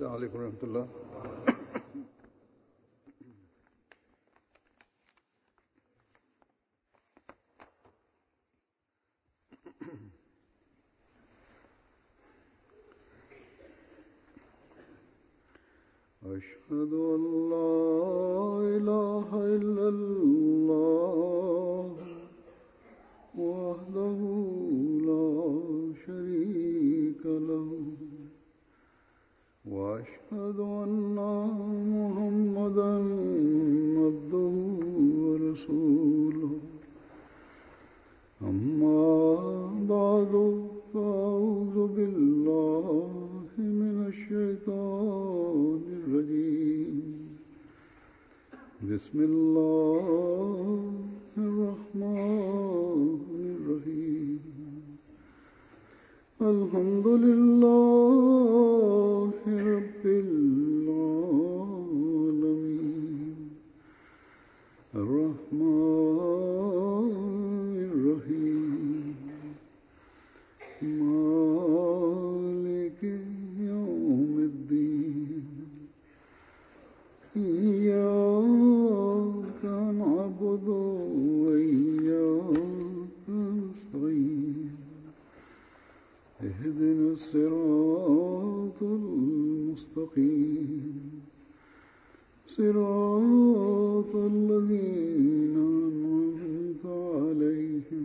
अस्सलामु अलैकुम रहमतुल्लाह। अशहदु अल्ला इलाहा इल्लल्लाह वहदहु ला शरीका लहु وأشهد أن محمدا عبده ورسوله أما بعد فأعوذ بالله من الشيطان الرجيم بسم الله الرحمن الرحيم الحمد لله رب العالمين الرحمن الرحيم مالك يوم الدين إياك نعبد وإياك نستعين اهدنا الصراط المستقيم صراط الذين أنعمت عليهم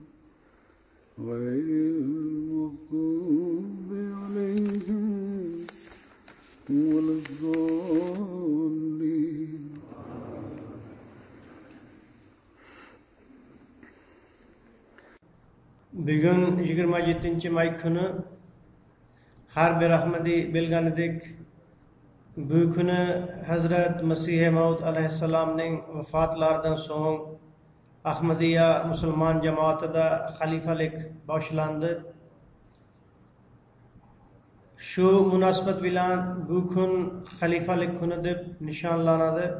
غير المغضوب عليهم ولا الضالين. Bugün 27 may günü Harbi Rahmeti bilgan edik. Bu günü Hazret Mesih Maud aleyhisselam'ın vefatlardan soň Ahmadiya Müslüman cemaatida halifalik başlandı. Şu münasebet bilen bu gün halifalik günü deb nişanlanadi.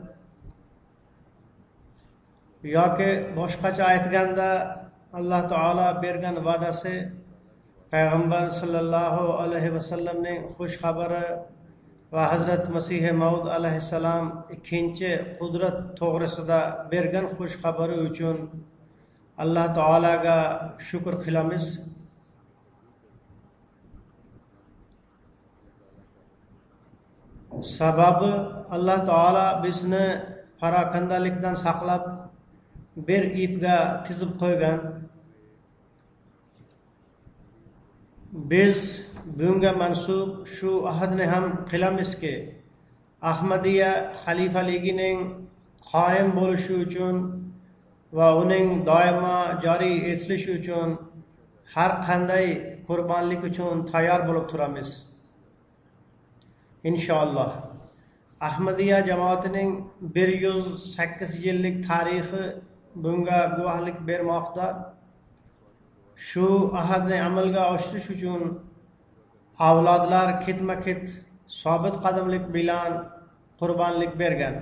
Yoki boshqacha aytganda Allah Taala bergan va'dasi Payg'ambar sallallohu alayhi vasallamning xush xabari va Hazrat Masih Maud alayhissalom ikkinchi qudrat to'g'risida bergan xush xabari uchun Allah Taolaga shukr qilamiz. Sababi Allah Taala bizni parakandalikdan saqlab bir ipga tizib qo'ygan. Biz bunga mansub shu ahadni ham qilamizki, Ahmadiya xalifaligining qoyim bo'lishi uchun va uning doimo joriy etilishi uchun har qanday qurbonlik uchun tayyor bo'lib turamiz. Inshaalloh. Ahmadiya jamoatining 108 yillik tarixi bunga guvohlik bermoqda. Shu ahadni amalga oshirish uchun avlodlar ketma-ket sobit qadamlik bilan qurbonlik bergan.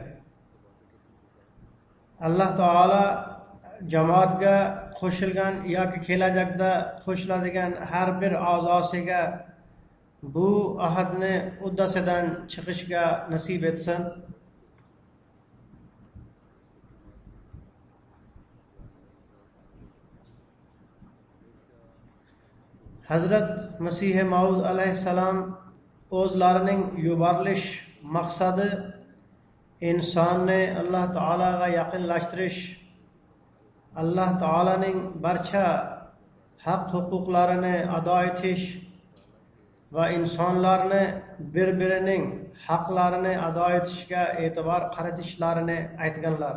Alloh taolo jamoatga qo'shilgan yoki kelajakda qo'shiladigan har bir a'zosiga bu ahadni uddasidan chiqishga nasib etsin. Hazrat Masih Maud alayhissalom o'zlarining yuborilish maqsadi insonni Alloh taolaga yaqinlashtirish, Alloh taolaning barcha haq huquqlarini ado etish va insonlarni bir-birining haqlarini ado etishga e'tibor qaratishlarini aytganlar.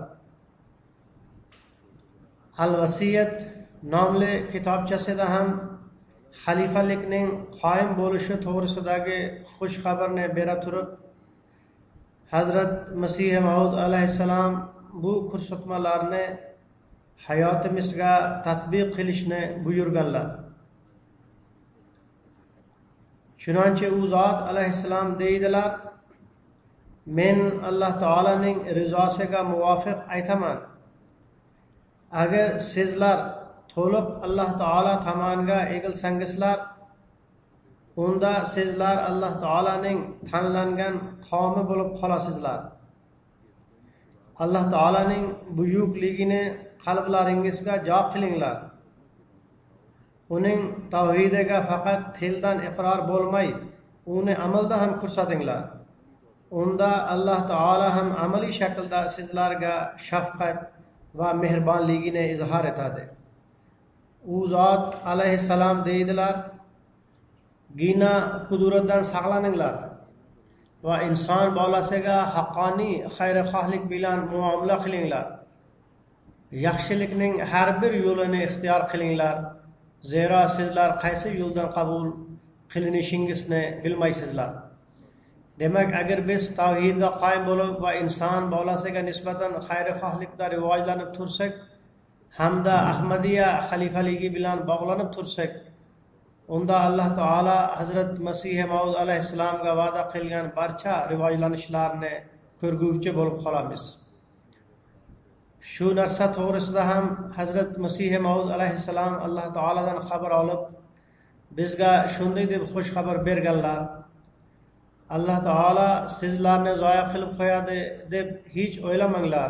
Al-Vasiyat nomli kitobchasida ham xalifalikning qoyim bo'lishi to'g'risidagi xush xabarni bera turib, Hazrat Masih Maud alayhissalom bu ko'rsatmalarni hayotimizga tatbiq qilishni buyurganlar. Chunonchi u zot alayhissalom deydilar, men Alloh taolaning rizosiga muvofiq aytaman. Agar sizlar to'liq Alloh taolo tomoniga egilsangizlar, unda sizlar Alloh taolaning tanlangan qavmi bo'lib qolasizlar. Alloh taolaning buyukligini qalblaringizga jo qilinglar. Uning tavhidiga faqat tildan iqror bo'lmay, uni amalda ham ko'rsatinglar. Unda Alloh taolo ham amaliy shaklda sizlarga shafqat va mehribonligini izhor etadi. U zot alayhissalom deydilar: gina qudratdan saqlaninglar va inson bolasiga haqqoniy xayrixohlik bilan muomala qilinglar. Yaxshilikning har bir yo'lini ixtiyor qilinglar, zero sizlar qaysi yo'ldan qabul qilinishingizni bilmaysizlar. Demak, agar biz tavhidga qoyim bo'lib va inson bolasiga nisbatan xayrixohlikda rivojlanib tursak, hamda Ahmadiya xalifaligi bilan bog'lanib tursak, unda Alloh taolo Hazrat Masih Maud alayhissalomga va'da qilgan barcha rivojlanishlarni ko'rguvchi bo'lib qolamiz. Shu narsa to'g'risida ham Hazrat Masih Maud alayhissalom Alloh taoladan xabar olib, bizga shunday deb xush xabar berganlar: Alloh taolo sizlarni zoya qilib qo'yadi deb hech o'ylamanglar.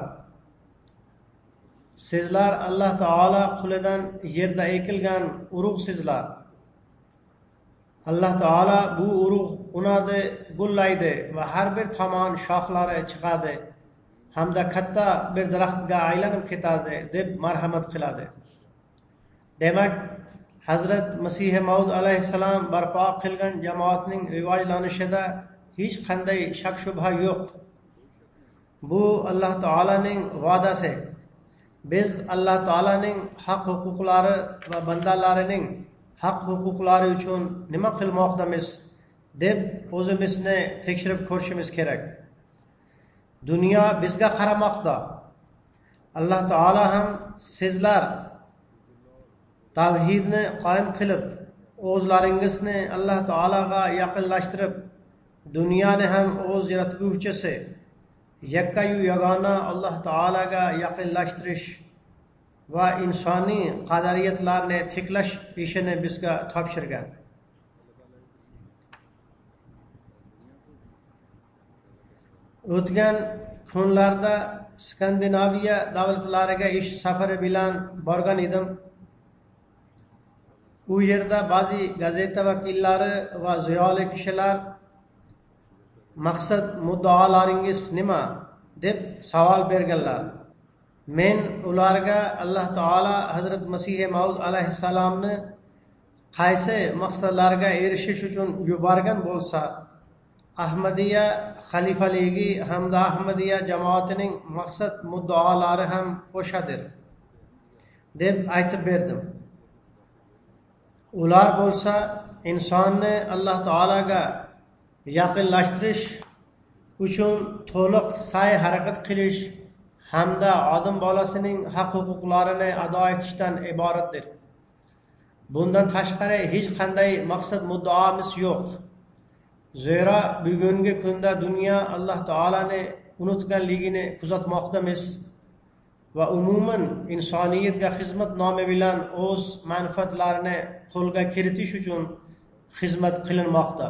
Sizlar Alloh taolo qulidan yerda ekilgan urug'sizlar. Alloh taolo bu urug' unadi, gullaydi va har bir tomon shoxlari chiqadi hamda katta bir daraxtga aylanib ketadi deb marhamat qiladi. Demak, Hazrat Masih Maud alayhissalom barpo qilgan jamoatning rivojlanishida hech qanday shak shubha yo'q. Bu Alloh taolaning va'dasi. Biz Alloh taolaning haq huquqlari va bandalarining haq huquqlari uchun nima qilmoqdamiz deb o'zimizni tekshirib ko'rishimiz kerak. Dunyo bizga qaramoqda. Alloh taolo ham sizlar tavhidni qoyim qilib, o'zlaringizni Alloh taologa yaqinlashtirib, dunyoni ham o'z yaratguvchisi yakkayu yagona Alloh taologa yaqinlashtirish va insoniy qadariyatlarni tiklash ishini bizga topshirgan. O'tgan kunlarda Skandinaviya davlatlariga ish safari bilan borgan edim. U yerda ba'zi gazeta vakillari va ziyoli kishilar maqsad muddaolaringiz nima deb savol berganlar. Men ularga Alloh taolo Hazrat Masih Maud alayhissalomni qaysi maqsadlarga erishish uchun yuborgan bo'lsa, Ahmadiya xalifaligi hamda Ahmadiya jamoatining maqsad muddaolari ham o'shadir deb aytib berdim. Ular bo'lsa insonni Alloh taologa yaqinlashtirish uchun to'liq sa'y harakat qilish hamda odam bolasining haq huquqlarini ado etishdan iboratdir. Bundan tashqari hech qanday maqsad muddaomiz yo'q. Zero bugungi kunda dunyo Alloh taolani unutganligini kuzatmoqdamiz va umuman insoniyatga xizmat nomi bilan o'z manfaatlarini qo'lga kiritish uchun xizmat qilinmoqda.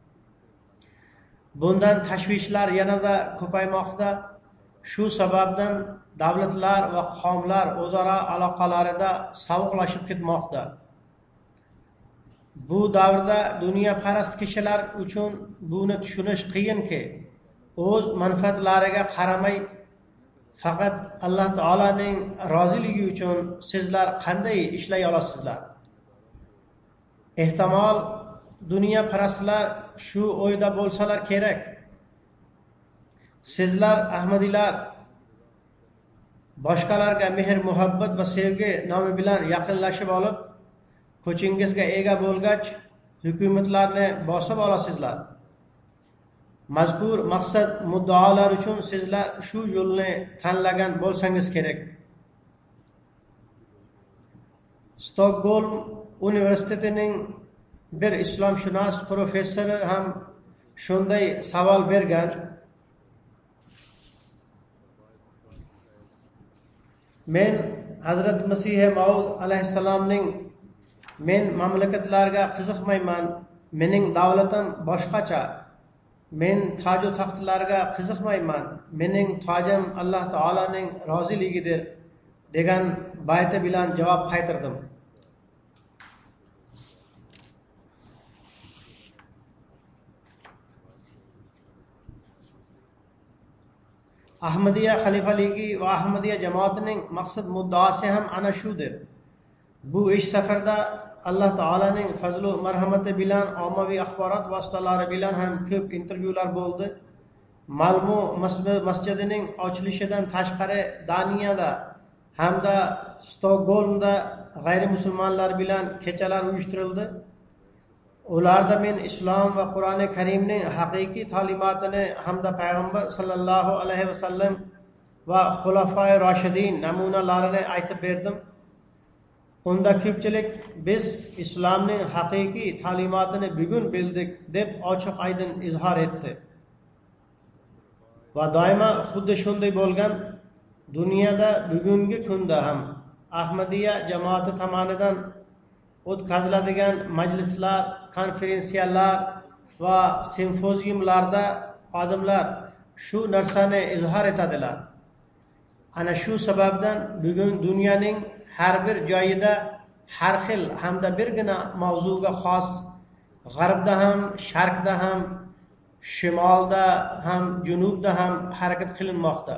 Bundan tashvishlar yanada ko'paymoqda. Shu sababdan davlatlar va qavmlar o'zaro aloqalarida sovuqlashib ketmoqda. Bu davrda dunyoparast kishilar uchun buni tushunish qiyinki, o'z manfaatlariga qaramay faqat Alloh taolaning roziligi uchun sizlar qanday ishlay olasizlar? Ehtimol dunyoparastlar shu o'yda bo'lsalar kerak. Sizlar Ahmadiylar boshqalarga mehr, muhabbat va sevgi nomi bilan yaqinlashib olib, kuchingizga ega bo'lgach, hukumatlarni bosib olasizlar. Mazkur maqsad muddaolar uchun sizlar shu yo'lni tanlagan bo'lsangiz kerak. Stockholm universitetining bir islomshunos professori ham shunday savol bergan. Men Hazrat Masih Maud alayhissalomning men mamlakatlarga qiziqmayman mening davlatim boshqacha, men toju taxtlarga qiziqmayman, mening tojim Alloh taolaning roziligidir degan bayti bilan javob qaytardim. Ahmadiyya xalifaligi va Ahmadiyya jamoatining maqsad muddaosi ham ana shudir. Bu ish safarda Alloh taolaning fazlu marhamati bilan ommaviy axborot vositalari bilan ham ko'p intervyular bo'ldi. Malmu masjidining ochilishidan tashqari Daniyada hamda Stokgolmda g'ayrimusulmonlar bilan kechalar uyushtirildi. Ularda men islom va Qur'oni Karimning haqiqiy ta'limotini hamda payg'ambar sallallohu alayhi vasallam va xulafoi roshidin namunalarini aytib berdim. Unda ko'pchilik biz islomning haqiqiy ta'limotini bugun bildik deb ochiq aydin izhor etdi. Va doimo xuddi shunday bo'lgan. Dunyoda bugungi kunda ham Ahmadiyya jamoati tomonidan o'tkaziladigan majlislar, konferensiyalar va simpoziumlarda odamlar shu narsani izhor etadilar. Ana shu sababdan bugun dunyoning har bir joyida har xil hamda birgina mavzuga xos g'arbda ham, sharqda ham, shimolda ham, janubda ham harakat qilinmoqda.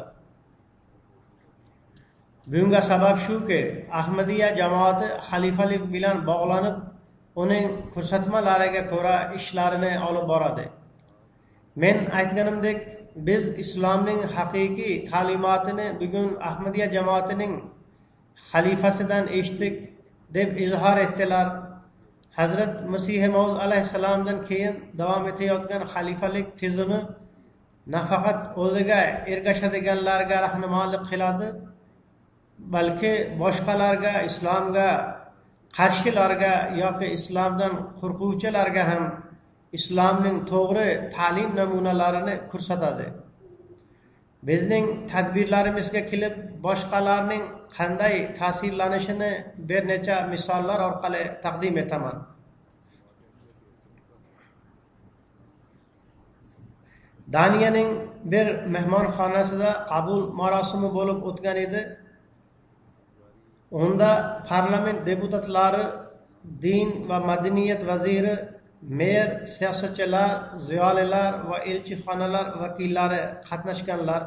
Bunga sabab shuki, Ahmadiyya jamoati xalifalik bilan bog'lanib, uning ko'rsatmalariga ko'ra ishlarini olib boradi. Men aytganimdek, biz islomning haqiqiy ta'limotini bugun Ahmadiyya jamoatining xalifasidan eshitdik deb izhor etdilar. Hazrat Masih Maud alayhissalomdan keyin davom etayotgan xalifalik tizimi nafaqat o'ziga ergashadiganlarga rahnumolik qiladi, balki boshqalarga, islomga qarshilarga yoki islomdan qo'rquvchilarga ham islomning to'g'ri ta'lim namunalarini ko'rsatadi. Bizning tadbirlarimizga kelib boshqalarning qanday ta'sirlanishini bir necha misollar orqali taqdim etaman. Daniyaning bir mehmonxonasida qabul marosimi bo'lib o'tgan edi. Unda parlament deputatlari, din va madaniyat vaziri, mer, siyosatchilar, ziyolilar va elchixonalar vakillari qatnashganlar.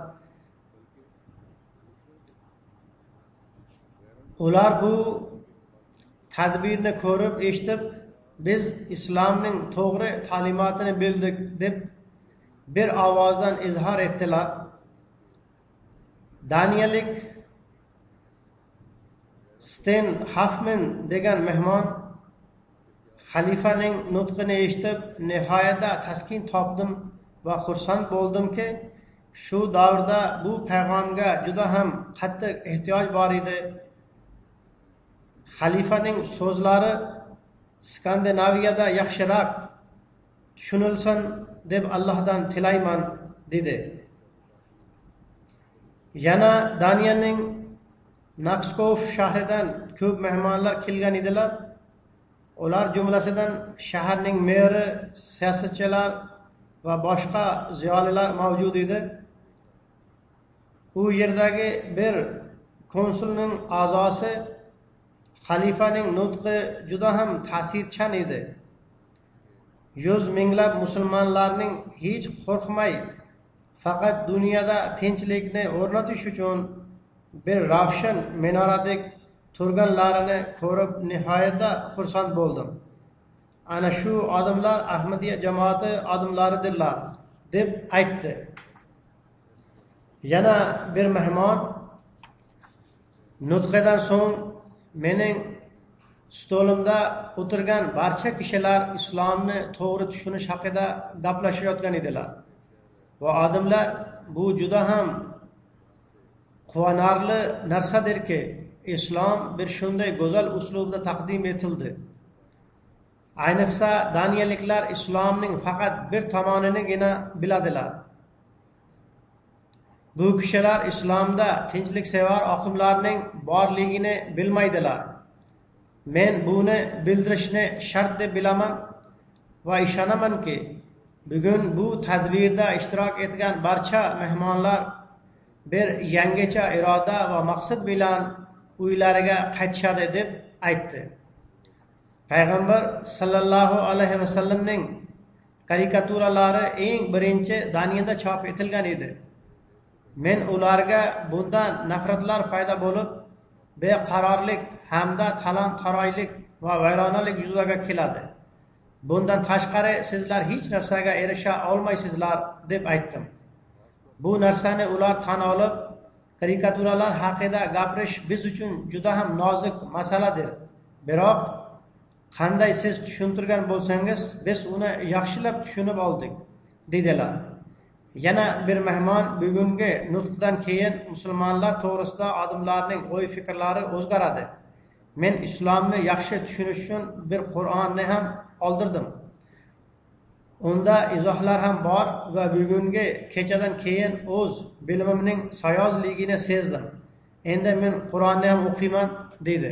Ular bu tadbirni ko'rib, eshitib, biz islomning to'g'ri ta'limotini bildik deb bir ovozdan izhor etdilar. Daniyalik Sten Hoffman degan mehmon xalifaning nutqini eshitib nihoyatda taskin topdim va xursand bo'ldimki, shu davrda bu payg'amga juda ham qattiq ehtiyoj bor edi. Xalifaning so'zlari Skandinaviyada yaxshiroq tushunilsin deb Allohdan tilayman dedi. Yana Daniyaning Nakskov shahridan ko'p mehmonlar kelgan edilar. Ular jumlasidan shaharning meri, siyosatchilar va boshqa ziyolilar mavjud edi. U yerdagi bir konsulning a'zosi xalifaning nutqi juda ham ta'sirchan edi. 100 minglab musulmonlarning hech qo'rqmay faqat dunyoda tinchlikni o'rnatish uchun bir ravshan minoradek turganlarini ko'rib nihoyatda xursand bo'ldim. Ana shu odamlar Ahmadiyya jamoati odamlaridirlar deb aytdi. Yana bir mehmon nutqidan so'ng mening stolimda o'tirgan barcha kishilar islomni to'g'ri tushunish haqida gaplashayotgan edilar. Va odamlar bu juda ham quvonarli narsadirki, islom bir shunday go'zal uslubda taqdim etildi. Ayniqsa daniyaliklar islomning faqat bir tomonigina biladilar. Bu kishilar islomda tinchliksevar oqimlarning borligini bilmaydilar. Men buni bildirishni shart deb bilaman. va ishonamanki bugun bu tadbirda ishtirok etgan barcha mehmonlar bir yangicha iroda va maqsad bilan uylariga qaytishadi deb aytdi. Payg'ambar sallallohu alayhi vasallamning karikaturalari eng birinchi Daniyada chop etilgan edi. Men ularga bundan nafratlar paydo bo'lib, beqarorlik hamda talon-tarojlik va vayronalik yuzaga keladi. Bundan tashqari sizlar hech narsaga erisha olmaysizlar deb aytdim. Bu narsani ular tan olib, karikaturalar haqida gapirish biz uchun juda ham nozik masaladir. Biroq qanday siz tushuntirgan bo'lsangiz, biz uni yaxshilab tushunib oldik, dedilar. Yana bir mehmon bugungi nutqdan keyin musulmonlar to'g'risida odamlarning o'y-fikrlari o'zgaradi. Men islomni yaxshi tushunish uchun bir Qur'onni ham oldirdim. Unda izohlar ham bor va bugungi kechadan keyin o'z bilimimning sayozligini sezdim. Endi men Qur'onni ham o'qiyman, dedi.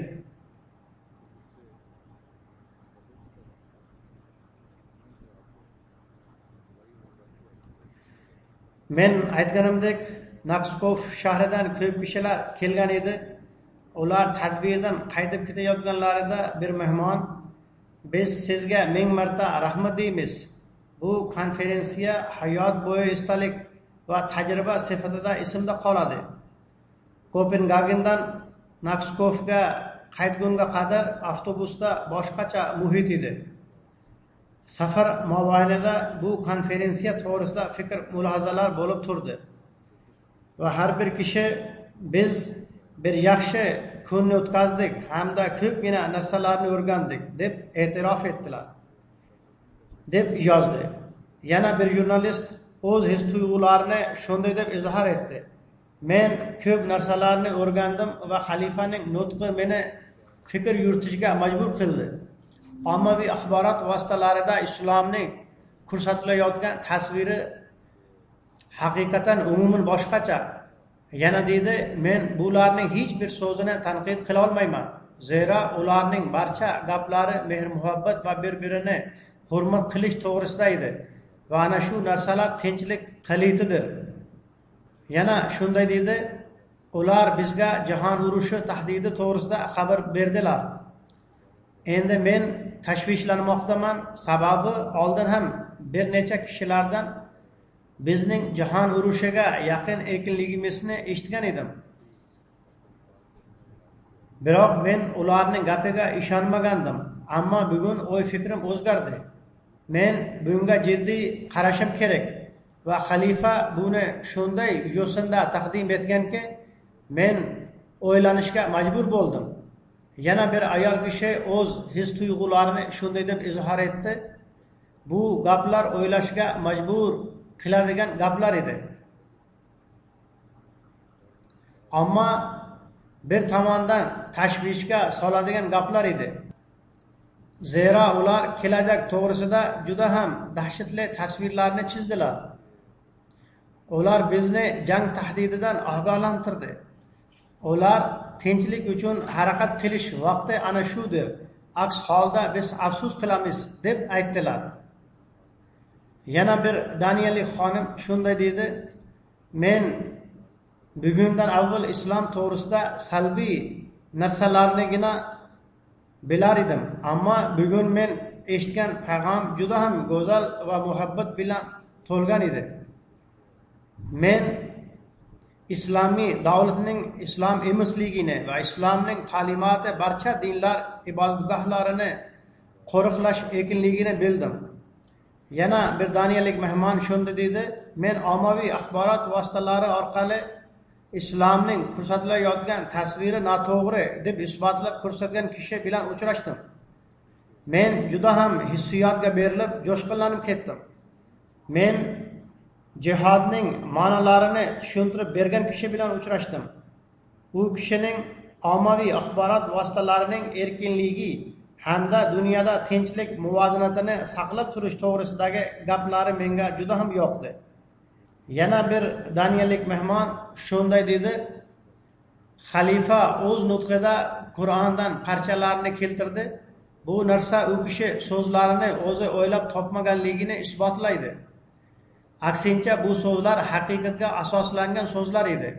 Men aytganimdek, Naqshkov shahridan ko'p kishilar kelgan edi. Ular tadbirdan qaytib ketayotganlarida bir mehmon, biz sizga ming marta rahmat deymiz. Bu konferensiya hayot bo'yi esdalik va tajriba sifatida esimda qoladi. Kopengagendan Naqshkovga qaytgunga qadar avtobusda boshqacha muhit edi. Safar mobaynida bu konferensiya to'g'risida fikr mulohazalar bo'lib turdi. Va har bir kishi biz bir yaxshi kunni o'tkazdik hamda ko'pgina narsalarni o'rgandik deb e'tirof etdilar, deb yozdi. Yana bir jurnalist o'z his-tuyg'ularini shunday deb izoh etdi. Men ko'p narsalarni o'rgandim va xalifaning nutqi meni fikr yuritishga majbur qildi. Ommaviy axborot vositalarida islomning ko'rsatilayotgan tasviri haqiqatan umuman boshqacha. Yana dedi, men bularning hech bir so'zini tanqid qila olmayman. Zero ularning barcha gaplari mehr-muhabbat va bir-birini hurmat qilish to'g'risida edi. Va ana shu narsalar tinchlik qalitidir. Yana shunday dedi, ular bizga jahon urushi tahdidi to'g'risida xabar berdilar. Endi men tashvishlanmoqdaman, sababi oldin ham bir necha kishilardan bizning jahon urushiga yaqin ekanligimizni eshitgan edim. Biroq men ularning gapiga ishonmagandim, ammo bugun o'y-fikrim o'zgardi. Men bunga jiddiy qarashim kerak va xalifa buni shunday yo'sinda taqdim etganki, men o'ylanishga majbur bo'ldim. Yana bir ayol kishi o'z his-tuyg'ularini shunday deb izhor etdi. Bu gaplar o'ylashga majbur qiladigan gaplar edi. Ammo bir tomondan tashvishga soladigan gaplar edi. Zero ular kelajak to'g'risida juda ham dahshatli tasvirlarni chizdilar. Ular bizni jang tahdididan ogohlantirdi. Ular tinchlik uchun harakat qilish vaqti ana shudir. Aks holda biz afsus qilamiz deb aytdilar. Yana bir daniyalik xonim shunday dedi, men bugundan avval islom to'g'risida salbiy narsalarnigina bilar edim, ammo bugun men eshitgan payg'am juda ham go'zal va muhabbat bilan to'lgan edi. Men islomiy davlatning islom emasligini va islomning ta'limoti barcha dinlar ibodatgohlarini qo'riqlash ekanligini bildim. Yana bir daniyalik mehmon shunday dedi, men ommaviy axborot vositalari orqali islomning ko'rsatilayotgan tasviri noto'g'ri deb isbotlab ko'rsatgan kishi bilan uchrashdim. Men juda ham hissiyotga berilib, jo'shqinlanib ketdim. Men jihodning ma'nolarini tushuntirib bergan kishi bilan uchrashdim. U kishining ommaviy axborot vositalarining erkinligi hamda dunyoda tinchlik muvozanatini saqlab turish to'g'risidagi gaplari menga juda ham yoqdi. Yana bir daniyalik mehmon shunday dedi, xalifa o'z nutqida Qur'ondan parchalarni keltirdi Bu narsa u kishi so'zlarini o'zi o'ylab topmaganligini isbotlaydi. Aksincha bu so'zlar haqiqatga asoslangan so'zlar edi.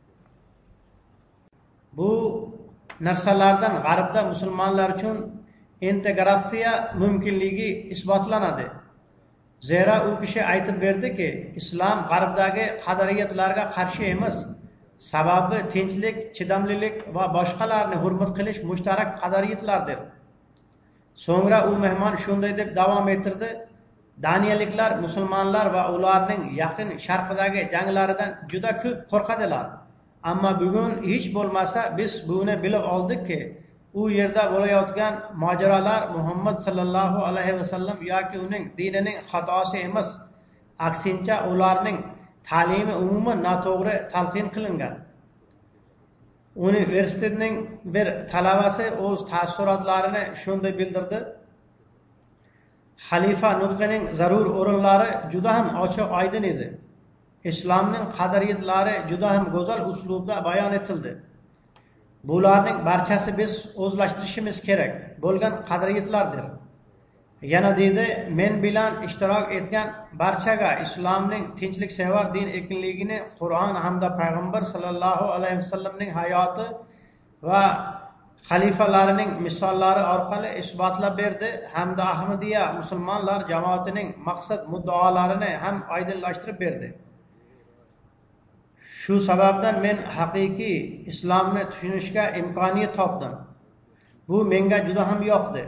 Bu narsalardan g'arbda musulmonlar uchun integratsiya mumkinligi isbotlanadi. Zero u kishi aytib berdiki, islom g'arbdagi qadariyatlarga qarshi emas. Sababi tinchlik, chidamlilik va boshqalarni hurmat qilish mushtarak qadariyatlardir. So'ngra u mehmon shunday deb davom ettirdi: Daniyaliklar musulmonlar va ularning yaqin sharqdagi janglaridan juda ko'p qo'rqadilar. Ammo bugun hech bo'lmasa biz buni bilib oldikki, u yerda bo'layotgan mojarolar Muhammad sallallohu alayhi vasallam yoki uning dinining xatosi emas. Aksincha ularning ta'limi umuman noto'g'ri talqin qilingan. Universitetning bir talabasi o'z taassurotlarini shunday bildirdi: Xalifa nutqining zarur o'rinlari juda ham ochiq oydin edi. Islomning qadriyatlari juda ham go'zal uslubda bayon etildi. Bularning barchasi biz o'zlashtirishimiz kerak bo'lgan qadriyatlardir. Yana dedi, men bilan ishtirok etgan barchaga islomning tinchliksevar din ekanligini Qur'on hamda payg'ambar sallallohu alayhi vasallamning hayoti va xalifalarining misollari orqali isbotlab berdi hamda Ahmadiyya musulmonlar jamoatining maqsad muddaolarini ham oydinlashtirib berdi. Shu sababdan men haqiqiy islomni tushunishga imkoniyat topdim. Bu menga juda ham yoqdi.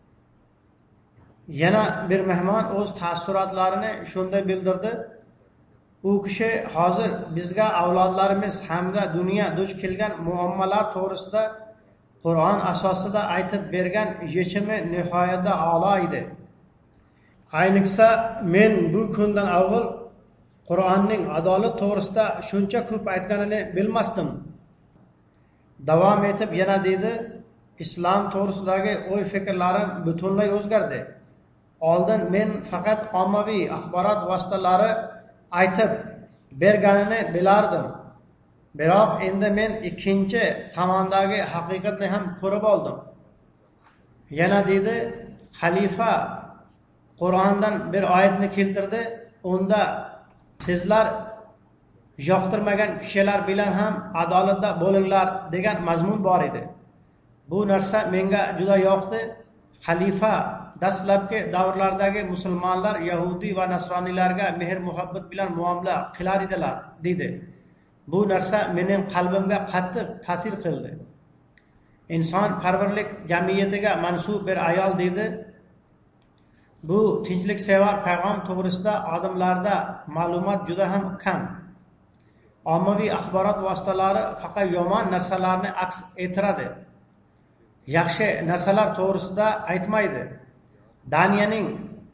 Yana bir mehmon o'z taassurotlarini shunday bildirdi: u kishi hozir bizga avlodlarimiz hamda dunyo duch kelgan muammolar to'g'risida Qur'on asosida aytib bergan yechimi nihoyatda a'lo edi. Ayniqsa men bu kundan avval Qur'onning adolat to'g'risida shuncha ko'p aytganini bilmasdim. Davom etib yana dedi, islom to'g'risidagi o'y-fikrlarim butunlay o'zgardi. Oldin men faqat ommaviy axborot vositalari aytib berganini bilardim. Biroq endi men ikkinchi tomondagi haqiqatni ham ko'rib oldim. Yana dedi, xalifa Qur'ondan bir oyatni keltirdi. Unda sizlar yoqtirmagan kishilar bilan ham adolatda bo'linglar degan mazmun bor edi. Bu narsa menga juda yoqdi. Xalifa dastlabki davrlardagi musulmonlar Yahudi va nasroniylarga mehr muhabbat bilan muomala qilar edilar, dedi. Bu narsa mening qalbimga qattiq ta'sir qildi. Inson parvarlik jamiyatiga mansub bir ayol dedi. Bu tinchliksevar payg'am to'g'risida odamlarda ma'lumot juda ham kam. Ommaviy axborot vositalari faqat yomon narsalarni aks ettiradi. Yaxshi narsalar to'g'risida aytmaydi. Daniyaning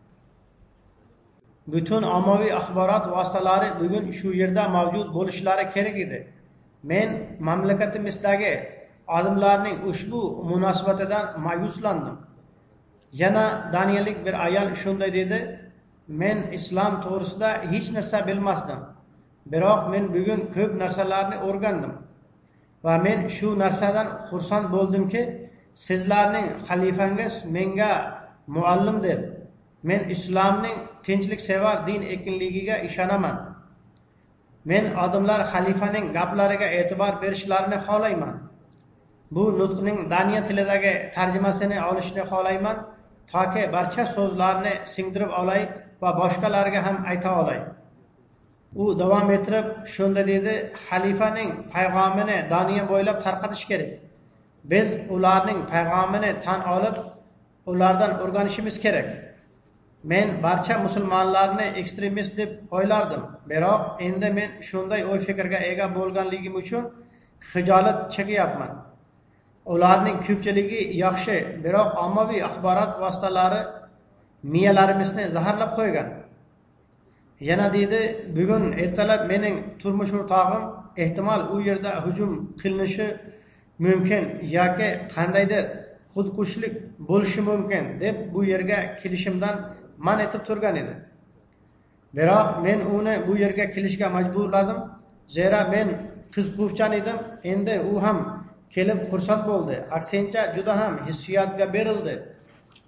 butun ommaviy axborot vositalari bugun shu yerda mavjud bo'lishlari kerak edi. Men mamlakatimizdagi odamlarning ushbu munosabatidan ma'yuslandim. Yana daniyalik bir ayol shunday dedi: men islom to'g'risida hech narsa bilmasdim. Biroq men bugun ko'p narsalarni o'rgandim. Va men shu narsadan xursand bo'ldimki, sizlarning xalifangiz menga muallimdir. Men islomning tinchliksevar din ekanligiga ishonaman. Men odamlar xalifaning gaplariga e'tibor berishlarini xohlayman. Bu nutqning Daniya tilidagi tarjimasini olishni xohlayman, toki barcha so'zlarni singdirib olay va boshqalarga ham ayta olay. U davom ettirib shunda dedi, xalifaning payg'amini Daniya bo'ylab tarqatish kerak. Biz ularning payg'amini tan olib, ulardan o'rganishimiz kerak. Men barcha musulmonlarni ekstremist deb o'ylardim. Biroq endi men shunday o'y fikrga ega bo'lganligim uchun xijolat chekyapman. Ularning ko'pchiligi yaxshi, biroq ommaviy axborot vositalari miyalarimizni zaharlab qo'ygan. Yana dedi, bugun ertalab mening turmush o'rtog'im ehtimol u yerda hujum qilinishi mumkin yoki qandaydir xudkushlik bo'lishi mumkin deb bu yerga kelishimdan man etib turgan edi. Biroq men uni bu yerga kelishga majburladim. Zero men qiziquvchan edim. Endi u ham kelib xursand bo'ldi. Aksincha juda ham hissiyotga berildi.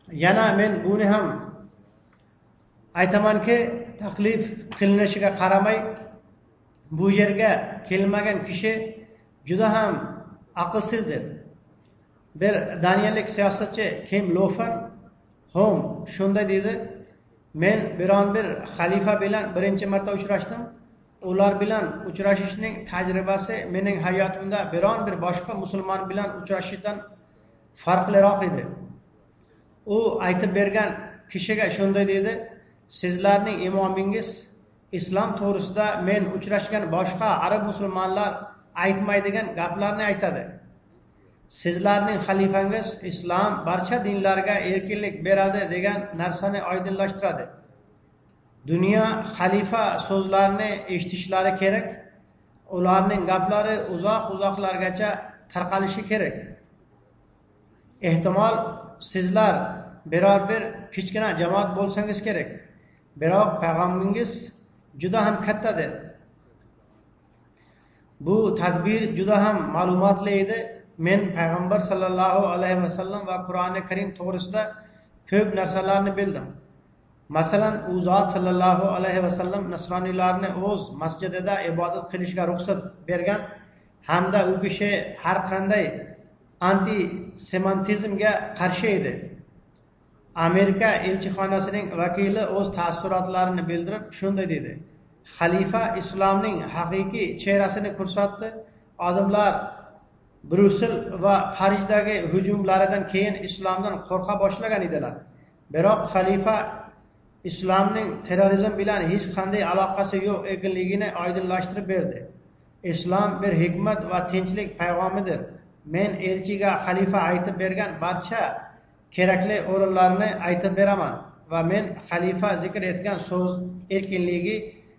yana men buni ham aytamanki, taklif qilinishiga qaramay bu yerga kelmagan kishi juda ham aqlsizdir. Bir daniyalik siyosatchi Kim Lofen Hom shunday dedi: men biron bir xalifa bilan birinchi marta uchrashdim. Ular bilan uchrashishning tajribasi mening hayotimda biron bir boshqa musulmon bilan uchrashishdan farqliroq edi. U aytib bergan kishiga shunday dedi: sizlarning imomingiz islom to'g'risida men uchrashgan boshqa arab musulmonlar aytmaydigan gaplarni aytadi. Sizlarning xalifangiz islom barcha dinlarga erkinlik beradi degan narsani oydinlashtiradi. Dunyo xalifa so'zlarini eshitishlari kerak. Ularning gaplari uzoq-uzoqlargacha tarqalishi kerak. Ehtimol sizlar biror bir kichkina jamoat bo'lsangiz kerak. Biroq payg'ambaringiz juda ham kattadir. Bu tadbir juda ham ma'lumotli edi. Men payg'ambar sallallohu alayhi vasallam va Qur'oni Karim to'g'risida ko'p narsalarni bildim. Masalan, u zot sallallohu alayhi vasallam nasroniylarni o'z masjidida ibodat qilishga ruxsat bergan hamda u kishi har qanday antisemitizmga qarshi edi. Amerika elchixonasining vakili o'z taassurotlarini bildirib shunday dedi: xalifa islomning haqiqiy chehrasini ko'rsatdi. Odamlar Bryussel va Parijdagi hujumlaridan keyin islomdan qo'rqa boshlagan edilar. Biroq xalifa islomning terrorizm bilan hech qanday aloqasi yo'q ekanligini oydinlashtirib berdi. Islom bir hikmat va tinchlik payg'omidir. Men elchiga xalifa aytib bergan barcha kerakli o'rinlarni aytib beraman va men xalifa zikr etgan so'z erkinligi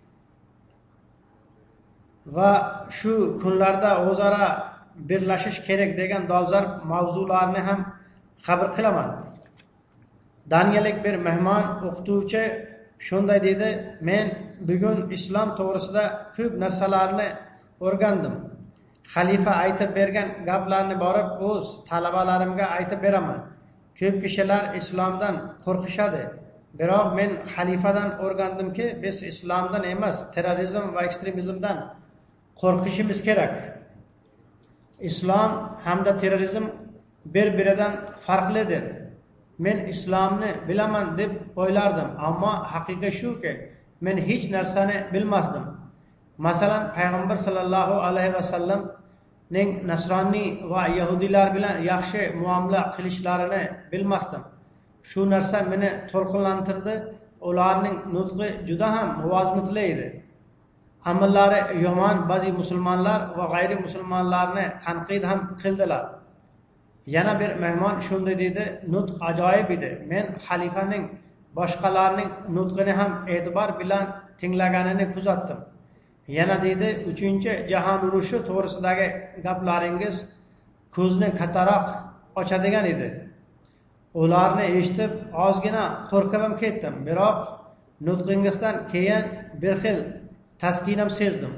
va shu kunlarda o'zaro birlashish kerak degan dolzarb mavzularni ham qabul qilaman. Daniyalik bir mehmon o'qituvchi shunday dedi: men bugun islom to'g'risida ko'p narsalarni o'rgandim. Xalifa aytib bergan gaplarni borib o'z talabalarimga aytib beraman. Ko'p kishilar islomdan qo'rqishadi. Biroq men xalifadan o'rgandimki, biz islomdan emas, terrorizm va ekstremizmdan qo'rqishimiz kerak. Islom hamda terrorizm bir-biridan farqlidir. Men islomni bilaman deb o'ylardim, ammo haqiqat shuki, men hech narsani bilmasdim. Masalan, payg'ambar sallallohu alayhi vasallam ning nasroniy va yahudiylar bilan yaxshi muomala qilishlarini bilmasdim. Shu narsa meni to'lqinlantirdi. Ularning nutqi juda ham muvozanatli edi. Amallari yomon ba'zi musulmonlar va g'ayri musulmonlarni tanqid ham qildilar. Yana bir mehmon shunday dedi: nutq ajoyib edi. Men xalifaning boshqalarning nutqini ham e'tibor bilan tinglaganini kuzatdim. Yana dedi: 3-jahon urushi to'g'risidagi gaplaringiz ko'zni kattaroq ochadigan edi. Ularni eshitib ozgina qo'rqib ham ketdim. Biroq nutqingizdan keyin bir xil taskinam sezdim.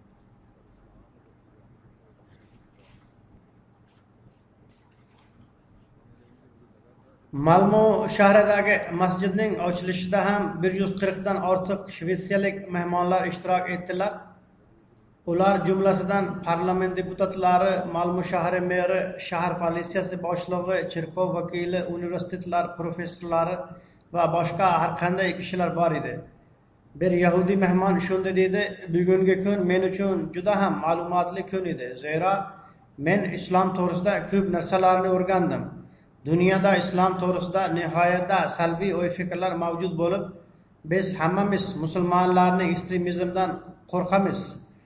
Malmo shahridagi masjidning ochilishida ham 140 dan ortiq shvetsiyalik mehmonlar ishtirok etdilar. Ular jumlasidan parlament deputatlari, Malmo shahri meri, shahar politsiyasi boshlig'i, cherkov vakili, universitetlar professorlari va boshqa har qanday kishilar bor edi. Bir yahudiy mehmon shunday dedi: bugungi kun men uchun juda ham ma'lumotli kun edi. Zero men islom to'g'risida ko'p narsalarni o'rgandim. Dunyoda islom to'g'risida nihoyatda salbiy o'y-fikrlar mavjud bo'lib, biz hammamiz musulmonlarning ekstremizmdan qo'rqamiz.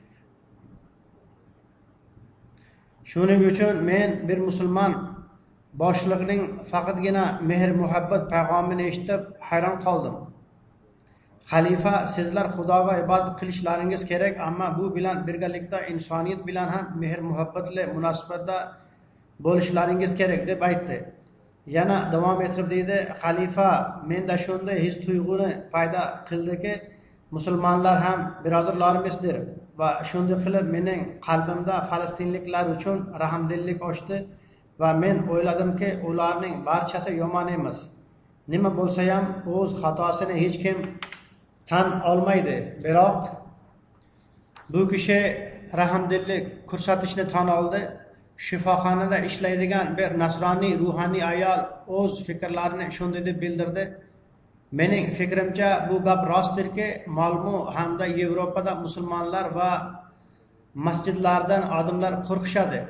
Shuning uchun men bir musulmon boshliqning faqatgina mehr-muhabbat payg'amini eshitib hayron qoldim. Xalifa, sizlar Xudoga ibodat qilishlaringiz kerak, ammo bu bilan birgalikda insoniyat bilan ham mehr-muhabbatli munosabatda bo'lishlaringiz kerak deb aytdi. Yana davom etib dedi: xalifa menda shunday his-tuyg'uni paydo qildiki, musulmonlar ham birodarlarimizdir va shunday qilib mening qalbimda falastinliklar uchun rahmdillik ochdi va men o'yladimki, ularning barchasi yomon emas. nima bo'lsa ham o'z xatosini hech kim tan olmaydi. Biroq bu kishi rahmdillik ko'rsatishni tan oldi. Shifoxonada ishlaydigan bir nasroniy ruhoniy ayol o'z fikrlarini shunday deb bildirdi: mening fikrimcha bu gap rostdirki, Malmo hamda Yevropada musulmonlar va masjidlardan odamlar qo'rqishadi.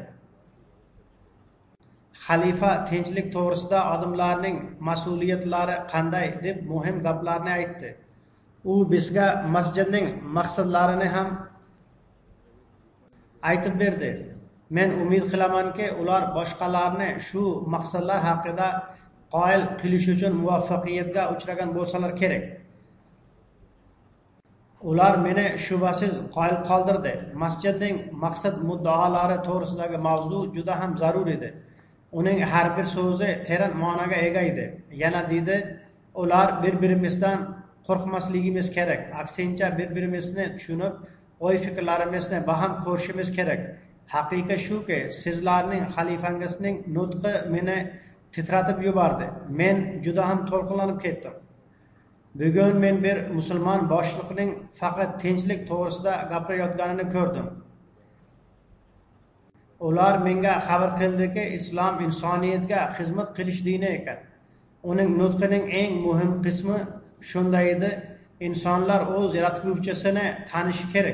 Xalifa tinchlik to'g'risida odamlarning mas'uliyatlari qanday deb muhim gaplarni aytdi. U bizga masjidning maqsadlarini ham aytib berdi. Men umid qilamanki, ular boshqalarni shu maqsadlar haqida qoyil qilish uchun muvaffaqiyatga uchragan bo'lsalar kerak. Ular meni shubhasiz qoyil qoldirdi. Masjidning maqsad muddaolari to'g'risidagi mavzu juda ham zarur edi. Uning har bir so'zi teran ma'noga ega edi. Yana dedi, ular bir-birimizdan qo'rqmasligimiz kerak. Aksincha bir-birimizni tushunib, o'y-fikrlarimizni baham ko'rishimiz kerak. Haqiqat shuki, sizlarning xalifangizning nutqi meni titratib yubordi. Men juda ham to'lqinlanib ketdim. Bugun men bir musulmon boshliqning faqat tinchlik to'g'risida gapirayotganini ko'rdim. Ular menga xabar qildiki, islom insoniyatga xizmat qilish dini ekan. Uning nutqining eng muhim qismi shunday edi: insonlar o'z yaratguvchisini tanishi kerak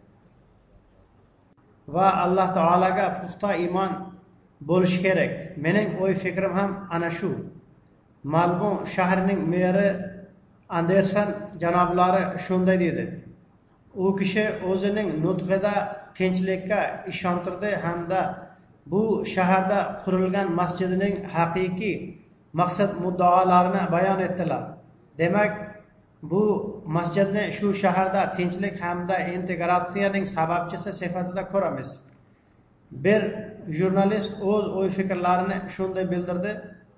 va Alloh taolaga puxta iymon bo'lish kerak. Mening o'y fikrim ham ana shu. Malmo shahrining meri Anderson janoblari shunday dedi. U kishi o'zining nutqida tinchlikka ishontirdi hamda bu shaharda qurilgan masjidining haqiqiy maqsad muddaolarini bayon etdilar. Demak, bu masjidni shu shaharda tinchlik hamda integratsiyaning sababchisi sifatida ko'ramiz. Bir jurnalist o'z o'y-fikrlarini shunday bildirdi: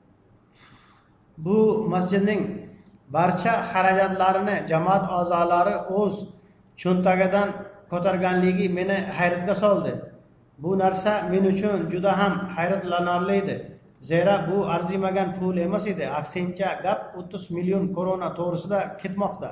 bu masjidning barcha xarajatlarini jamoat a'zolari o'z cho'ntagidan ko'targanligi meni hayratga soldi. Bu narsa men uchun juda ham hayratlanarli edi. Zira bu arzimagan pul emas edi. Aksincha, gap 30 million korona to'g'risida ketmoqda.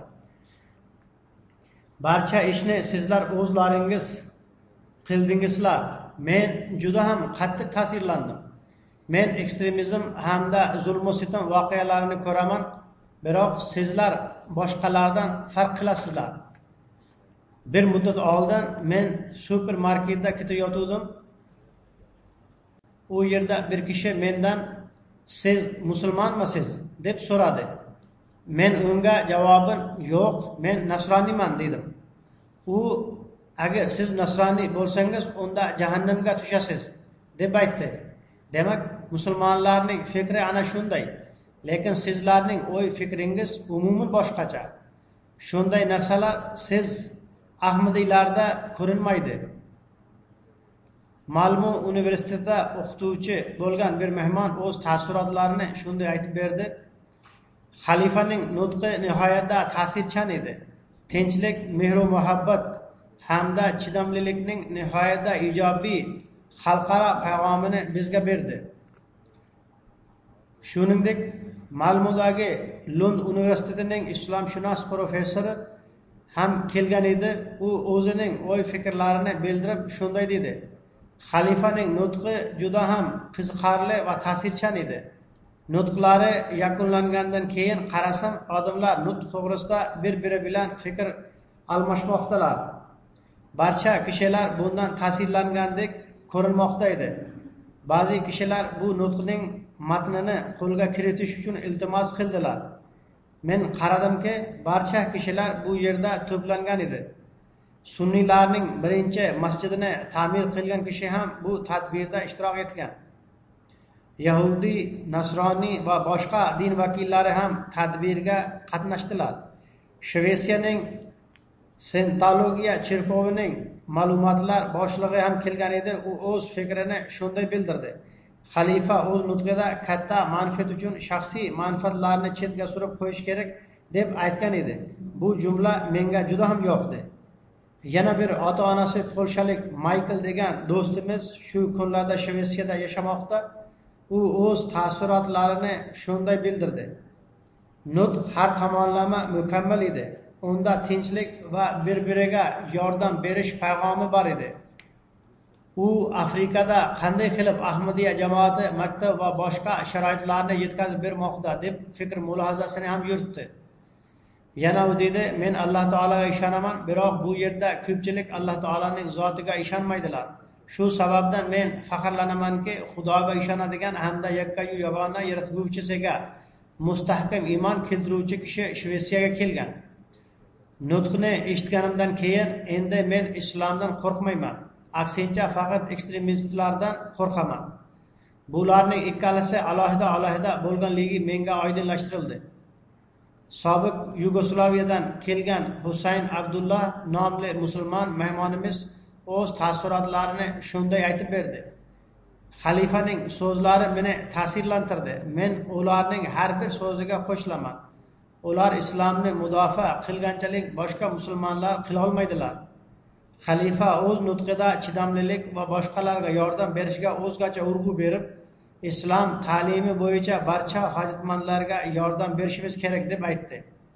Barcha ishni sizlar o'zlaringiz qildingizlar. Men juda ham qattiq ta'sirlandim. Men ekstremizm hamda zulm-u sitom voqealarini ko'raman, biroq sizlar boshqalardan farq qilasizlar. Bir muddat oldin men supermarketda ketayotgandim. U yerda bir kishi mendan "Siz musulmonmisiz?" deb so'radi. Men unga javoban "Yo'q, men nasroniyman" dedim. U "Agar siz nasroniy bo'lsangiz, unda jahannamga tushasiz" deb aytdi. Demak, musulmonlarning fikri ana shunday. Lekin sizlarning o'y fikringiz umuman boshqacha. Shunday narsalar siz Ahmadiylarda ko'rinmaydi. Malmo universitetida o'qituvchi bo'lgan bir mehmon o'z taassurotlarini shunday aytib berdi. Xalifaning nutqi nihoyatda ta'sirchan edi. Tinchlik, mehr va muhabbat hamda chidamlilikning nihoyatda ijobiy xalqaro payg'amini bizga berdi. Shuningdek, Malmodagi Lund universitetining islomshunos professori ham kelgan edi. U o'zining o'y fikrlarini bildirib shunday dedi: Xalifaning nutqi juda ham qiziqarli va ta'sirchan edi. Nutqlari yakunlangandan keyin qarasam, odamlar nutq to'g'risida bir-biri bilan fikr almashmoqdalar. Barcha kishilar bundan ta'sirlangandek ko'rinmoqda edi. Ba'zi kishilar bu nutqning matnini qo'lga kiritish uchun iltimos qildilar. Men qaradimki, barcha kishilar bu yerda to'plangan edi. Sunniylarning birinchi masjidini ta'mir qilgan kishi ham bu tadbirda ishtirok etgan. Yahudi, Nasroniy va boshqa din vakillari ham tadbirga qatnashdilar. Shvetsiyaning Scientologiya cherkovining ma'lumotlar boshlig'i ham kelgan edi. U o'z fikrini shunday bildirdi: Xalifa o'z nutqida katta manfaat uchun shaxsiy manfaatlarni chetga surib qo'yish kerak deb aytgan edi. Bu jumla menga juda ham yoqdi. Yana bir ota-onasi polshalik Michael degan do'stimiz shu kunlarda Shvetsiyada yashamoqda. U o'z taassurotlarini shunday bildirdi: Nutq har tomonlama mukammal edi. Unda tinchlik va bir-biriga yordam berish payg'omi bor edi. U Afrikada qanday qilib Ahmadiyya jamoati maktab va boshqa sharoitlarni yetkazib bermoqda deb fikr mulohazasini ham yuritdi. Yana u dedi, men Alloh taologa ishonaman, biroq bu yerda ko'pchilik Alloh taoloning zotiga ishonmaydilar. Shu sababdan men faxrlanamanki, Xudoga ishonadigan hamda yakkayu yagona yaratguvchisiga mustahkam iymon keltiruvchi kishi Shvetsiyaga kelgan. Nutqni eshitganimdan keyin endi men islomdan qo'rqmayman. Aksincha faqat ekstremistlardan qo'rqaman. Bularning ikkalasi alohida bo'lganligi menga oydinlashtirildi. Sobiq Yugoslaviyadan kelgan Husayn Abdullah nomli musulmon mehmonimiz o'z taassurotlarini shunday aytib berdi. Xalifaning so'zlari meni ta'sirlantirdi. Men ularning har bir so'ziga qo'shilaman. Ular islomni mudofaa qilganchalik boshqa musulmonlar qila olmaydilar. Xalifa o'z nutqida chidamlilik va boshqalarga yordam berishga o'zgacha urg'u berib, islom ta'limi bo'yicha barcha hojatmandlarga yordam berishimiz kerak deb aytdi.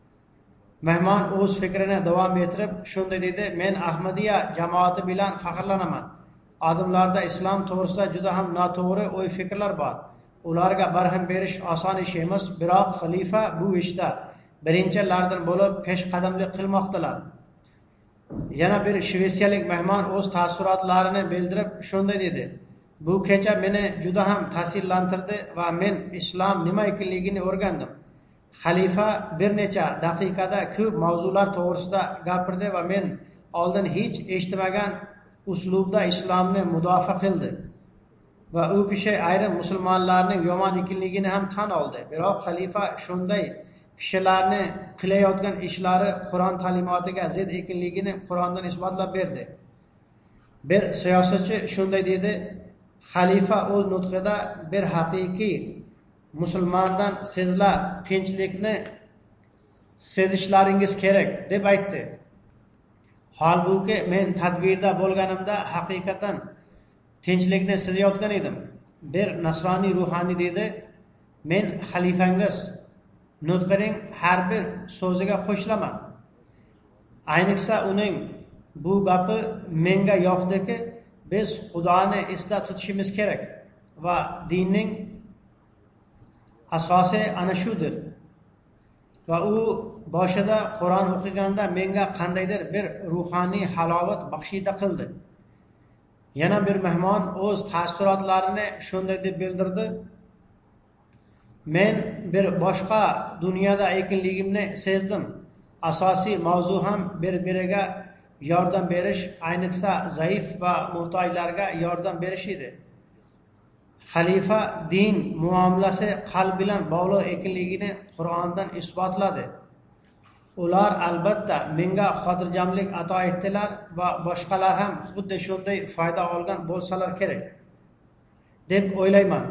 Mehmon o'z fikrini davom ettirib shunday dedi, men Ahmadiyya jamoati bilan faxrlanaman. Odamlarda islom to'g'risida juda ham noto'g'ri o'y fikrlar bor. Ularga barham berish oson ish emas, biroq xalifa bu ishda birinchilardan bo'lib peshqadamlik qilmoqdalar. Yana bir shvetsiyalik mehmon o'z taassurotlarini bildirib shunday dedi. Bu kecha meni juda ham ta'sirlantirdi va men islom nima ekanligini o'rgandim. Xalifa bir necha daqiqada ko'p mavzular to'g'risida gapirdi va men oldin hech eshitmagan uslubda islomni mudofaa qildi. Va u kishi ayrim musulmonlarning yomon ekanligini ham tan oldi. Biroq xalifa shunday kishilarni qilayotgan ishlari Qur'on ta'limotiga zid ekanligini Qur'ondan isbotlab berdi. Bir siyosatchi shunday dedi, xalifa o'z nutqida bir haqiqiy musulmondan sizlar tinchlikni sezishlaringiz kerak deb aytdi. Holbuki men tadbirda bo'lganimda haqiqatan tinchlikni sezayotgan edim. Bir nasroniy ruhoniy dedi, men xalifangiz nutqining har bir so'ziga qo'shilaman. Ayniqsa uning bu gapi menga yoqdiki, biz Xudoni esda tutishimiz kerak va dinning asosi ana shudir. Va u boshida Qur'on o'qiganda menga qandaydir bir ruhoniy halovat baxshida qildi. Yana bir mehmon o'z taassurotlarini shunday deb bildirdi. Men bir boshqa dunyoda ekanligimni sezdim. Asosiy mavzu ham bir-biriga yordam berish, ayniqsa zaif va muhtojlarga yordam berish edi. Xalifa din muomalasi qalb bilan bog'liq ekanligini Qur'ondan isbotladi. Ular albatta menga xotirjamlik ato etdilar va boshqalar ham xuddi shunday foyda olgan bo'lsalar kerak deb o'ylayman.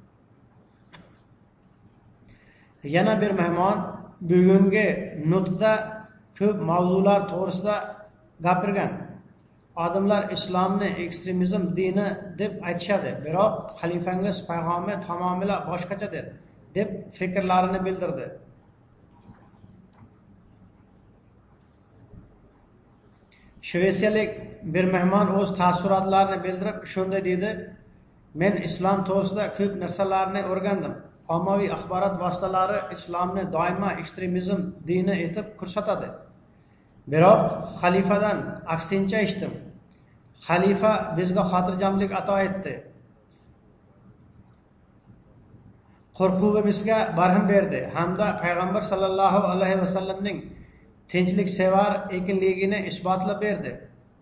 Yana bir mehmon bugungi nutqda ko'p mavzular to'g'risida gapirgan. Odamlar islomni ekstremizm dini deb aytishadi, biroq xalifangiz payg'omi tamomila boshqachadir deb fikrlarini bildirdi. Shvetsiyalik bir mehmon o'z taassurotlarini bildirib shunday dedi, men islom to'g'risida ko'p narsalarni o'rgandim. Ommaviy axborot vositalari islomni doimo ekstremizm dini etib ko'rsatadi. Biroq xalifadan aksincha eshitdim. Xalifa bizga xotirjamlik ato etdi. Qo'rquvimizga barham berdi hamda payg'ambar sallallohu alayhi vasallamning tinchlik sevar ekanligini isbotlab berdi.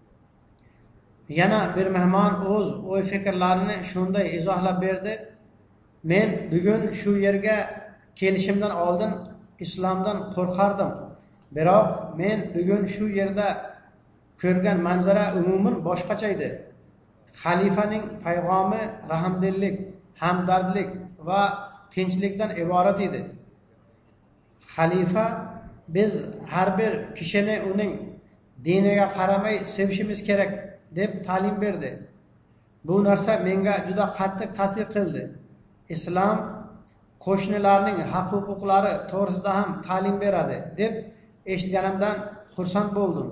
Yana bir mehmon o'z o'y fikrlarini shunday izohlab berdi. Men bugun shu yerga kelishimdan oldin islomdan qo'rqardim. Biroq men bugun shu yerda ko'rgan manzara umuman boshqacha edi. Xalifaning payg'omi rahmdillik, hamdardlik va tinchlikdan iborat edi. Xalifa biz har bir kishini uning diniga qaramay sevishimiz kerak deb ta'lim berdi. Bu narsa menga juda qattiq ta'sir qildi. Islom qo'shnilarning haq-huquqlari to'g'risida ham ta'lim beradi deb eshitganimdan xursand bo'ldim.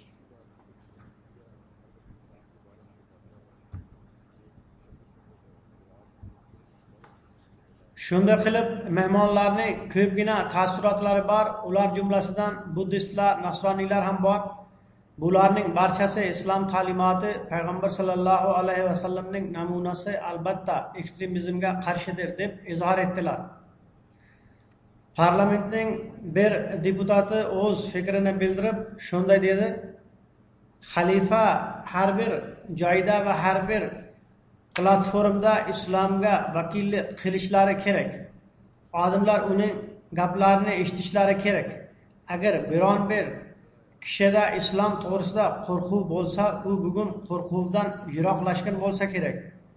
Shunday qilib, mehmonlarning ko'pgina taassurotlari bor. Ular jumlasidan buddistlar, nasroniylar ham bor. Bularning barchasi islom ta'limoti, payg'ambar sallallohu alayhi vasallamning namunasi albatta ekstremizmga qarshidir deb izoh etdilar. Parlamentning bir deputati o'z fikrini bildirib, shunday dedi: "Xalifa har bir joyda va har bir platformada islomga vakillik qilishlari kerak. Odamlar uning gaplarini eshitishlari kerak. Agar biron bir kishida islom to'g'risida qo'rquv bo'lsa, u bugun qo'rquvdan yiroqlashgan bo'lsa kerak."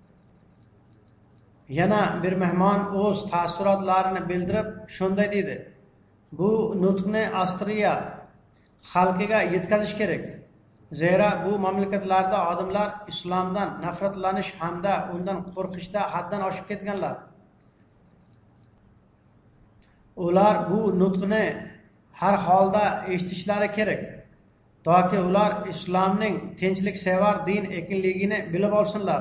Yana bir mehmon o'z taassurotlarini bildirib, shunday dedi: "Bu nutqni Avstriya xalqiga yetkazish kerak. Zira bu mamlakatlarda odamlar islomdan nafratlanish hamda undan qo'rqishda haddan oshib ketganlar. Ular bu nutqni har holda eshitishlari kerak, toki ular islomning tinchliksevar din ekanligini bilib olsinlar."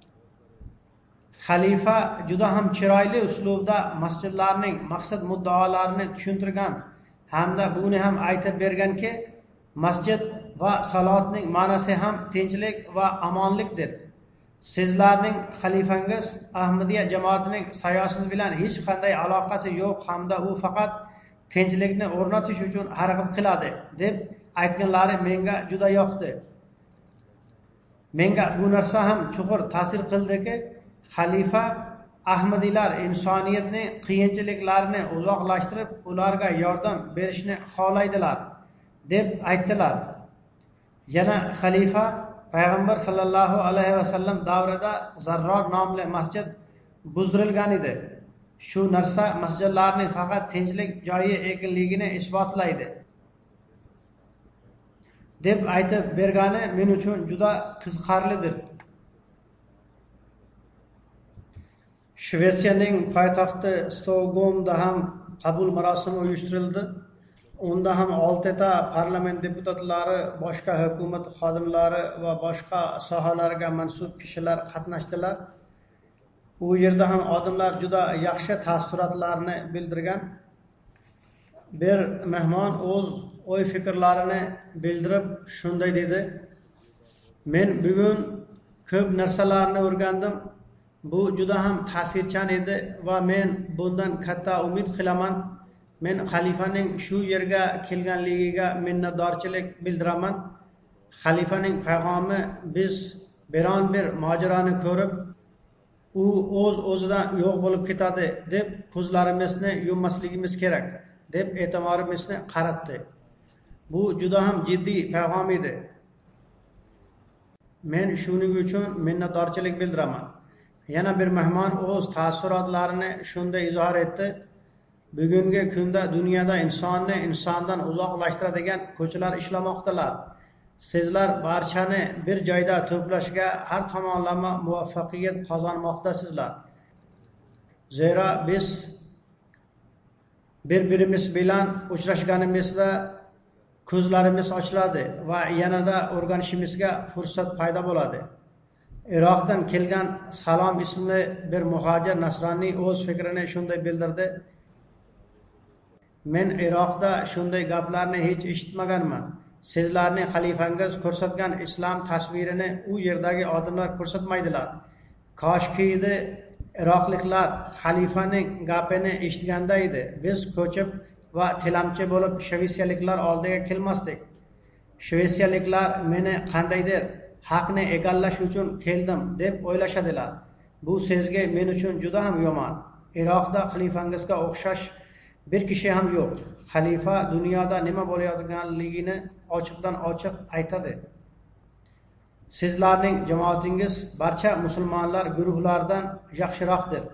Xalifa juda ham chiroyli uslubda masjidlarning maqsad muddaolarini tushuntirgan hamda buni ham aytib berganki, masjid va salotning ma'nosi ham tinchlik va omonlikdir. Sizlarning xalifangiz Ahmadiyya jamoatining sayosiz bilan hech qanday aloqasi yo'q hamda u faqat tinchlikni o'rnatish uchun harakat qiladi deb aytganlari menga juda yoqdi. Menga bu narsa ham chuqur ta'sir qildiki, xalifa Ahmadiylar insoniyatning qiyinchiliklarini uzoqlashtirib, ularga yordam berishni xohlaydilar deb aytdilar. Yana xalifa payg'ambar sallallohu alayhi vasallam davrida Zarror nomli masjid buzdirilgan edi. Shu narsa masjidlarning faqat tinchlik joyi ekanligini isbotlaydi deb aytib bergani men uchun juda qiziqarlidir. Shvetsiyaning poytaxti Stokgolmda ham qabul marosimi uyushtirildi. Unda ham 6 ta parlament deputatlari, boshqa hukumat xodimlari va boshqa sohalarga mansub kishilar qatnashdilar. U yerda ham odamlar juda yaxshi taassurotlarni bildirgan. Bir mehmon o'z o'y fikrlarini bildirib shunday dedi: "Men bugun ko'p narsalarni o'rgandim. Bu juda ham ta'sirchan edi va men bundan katta umid qilaman. Men xalifaning shu yerga kelganligiga minnatdorchilik bildiraman. Xalifaning payg'omi biz biron bir mojaroni ko'rib, u o'z-o'zidan yo'q bo'lib ketadi deb ko'zlarimizni yummasligimiz kerak" deb e'tiborimizni qaratdi. Bu juda ham jiddiy payg'om edi. Men shuning uchun minnatdorchilik bildiraman. Yana bir mehmon o'z taassurotlarini shunday izoh etdi: "Bugungi kunda dunyoda insonni insondan uzoqlashtiradigan ko'chalar ishlamoqdalar. Sizlar barchani bir joyda to'plashga har tomonlama muvaffaqiyat qozonmoqdasizlar. Zero biz bir-birimiz bilan uchrashganimizda ko'zlarimiz ochiladi va yanada o'rganishimizga fursat paydo bo'ladi." Iroqdan kelgan Salom ismli bir muhojir nasroniy o'z fikrini shunday bildirdi: "Men Iroqda shunday gaplarni hech eshitmaganman. Sizlarning xalifangiz ko'rsatgan islom tasvirini u yerdagi odamlar ko'rsatmaydilar. Koshki edi iroqliklar xalifaning gapini eshitganda edi, biz ko'chib va tilamchi bo'lib shvetsiyaliklar oldiga kelmasdik. Shvetsiyaliklar meni qandaydir haqni egallash uchun keldim deb o'ylashadilar. Bu sezgi men uchun juda ham yomon. Iroqda xalifangizga o'xshash bir kishi ham yo'q. Xalifa dunyoda nima bo'layotganligini ochiqdan ochiq aytadi. Sizlarning jamoatingiz barcha musulmonlar guruhlaridan yaxshiroqdir.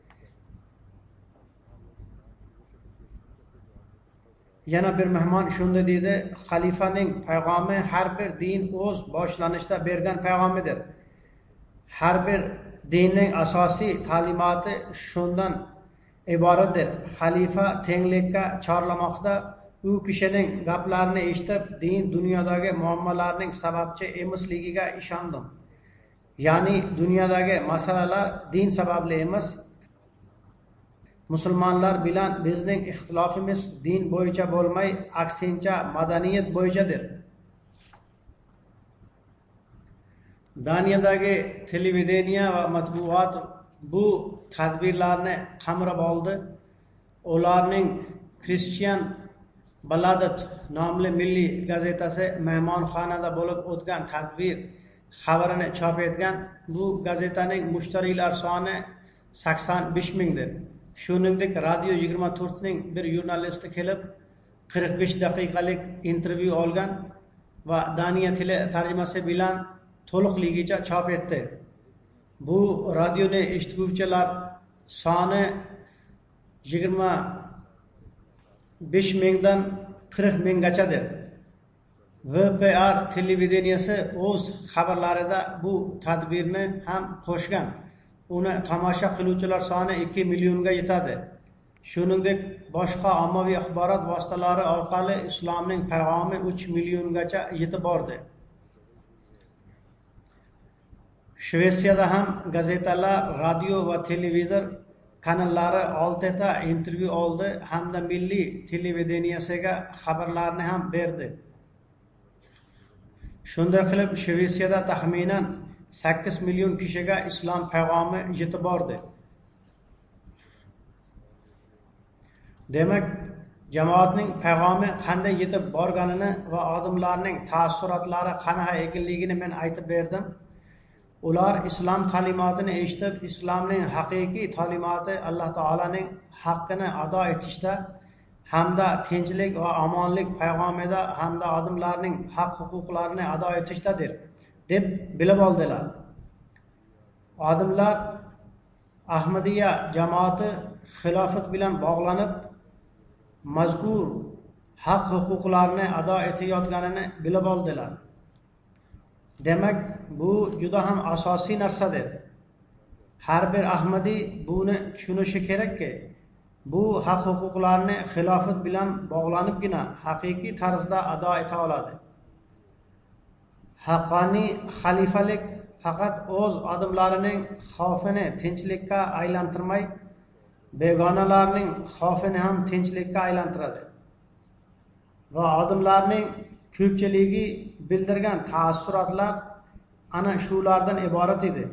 Yana bir mehmon shunday dedi: "Xalifaning payg'omi har bir din o'z boshlanishida bergan payg'omidir. Har bir dinning asosiy ta'limoti shundan iboratdir. Xalifa tenglikka chorlamoqda u kishining gaplarini eshitib, din dunyodagi muammolarning sababchi emasligiga ishondim. Ya'ni dunyodagi masalalar din sababli emas. Musulmonlar bilan bizning ixtilofimiz din bo'yicha bo'lmay, aksincha madaniyat bo'yichadir. Daniyadagi televideniya va matbuot bu tadbirlarni qamrab oldi. Ularning Christian Balladet nomli milliy gazetasi mehmonxonada bo'lib o'tgan tadbir xabarini chop etgan. Bu gazetaning mushtariylar soni 85 mingdir. Shuningdek, Radio 24 ning bir jurnalisti kelib 45 daqiqalik intervyu olgan va Daniya tili tarjimasi bilan to'liqligicha chop etdi. Bu radioni eshituvchilar soni 25 mingdan 40 minggachadir. VPR televideniyasi o'z xabarlarida bu tadbirni ham qo'shgan. Uni tomosha qiluvchilar soni 2 millionga yetadi. Shuningdek, boshqa ommaviy axborot vositalari orqali islomning payg'omi 3 milliongacha yetib bordi. Shvetsiyada ham gazetalar, radio va televizor kanallari 6 ta intervyu oldi hamda milliy televideniyasiga xabarlarni ham berdi. Shunday qilib, Shvetsiyada taxminan 8 million kishiga islom payg'omi yetib bordi. Demak, jamoatning payg'omi qanday yetib borganini va odamlarning taassurotlari qanaqa ekanligini men aytib berdim. Ular islom ta'limotini eshitib, islomning haqiqiy ta'limoti Alloh taolaning haqqini ado etishda hamda tinchlik va omonlik payg'omida hamda odamlarning haq huquqlarini ado etishdadir deb bilib oldilar. Odamlar Ahmadiya jamoati xilofat bilan bog'lanib, mazkur haq huquqlarni ado etayotganini bilib oldilar. Demak, bu juda ham asosiy narsadir. Har bir Ahmadiy buni tushunishi kerakki, bu haq huquqlarni xilofat bilan bog'lanibgina haqiqiy tarzda ado eta oladi. Haqqoniy xalifalik faqat o'z odamlarining xavfini tinchlikka aylantirmay, begonalarning xavfini ham tinchlikka aylantiradi. Va odamlarning ko'pchiligi bildirgan taassurotlar ana shulardan iborat edi.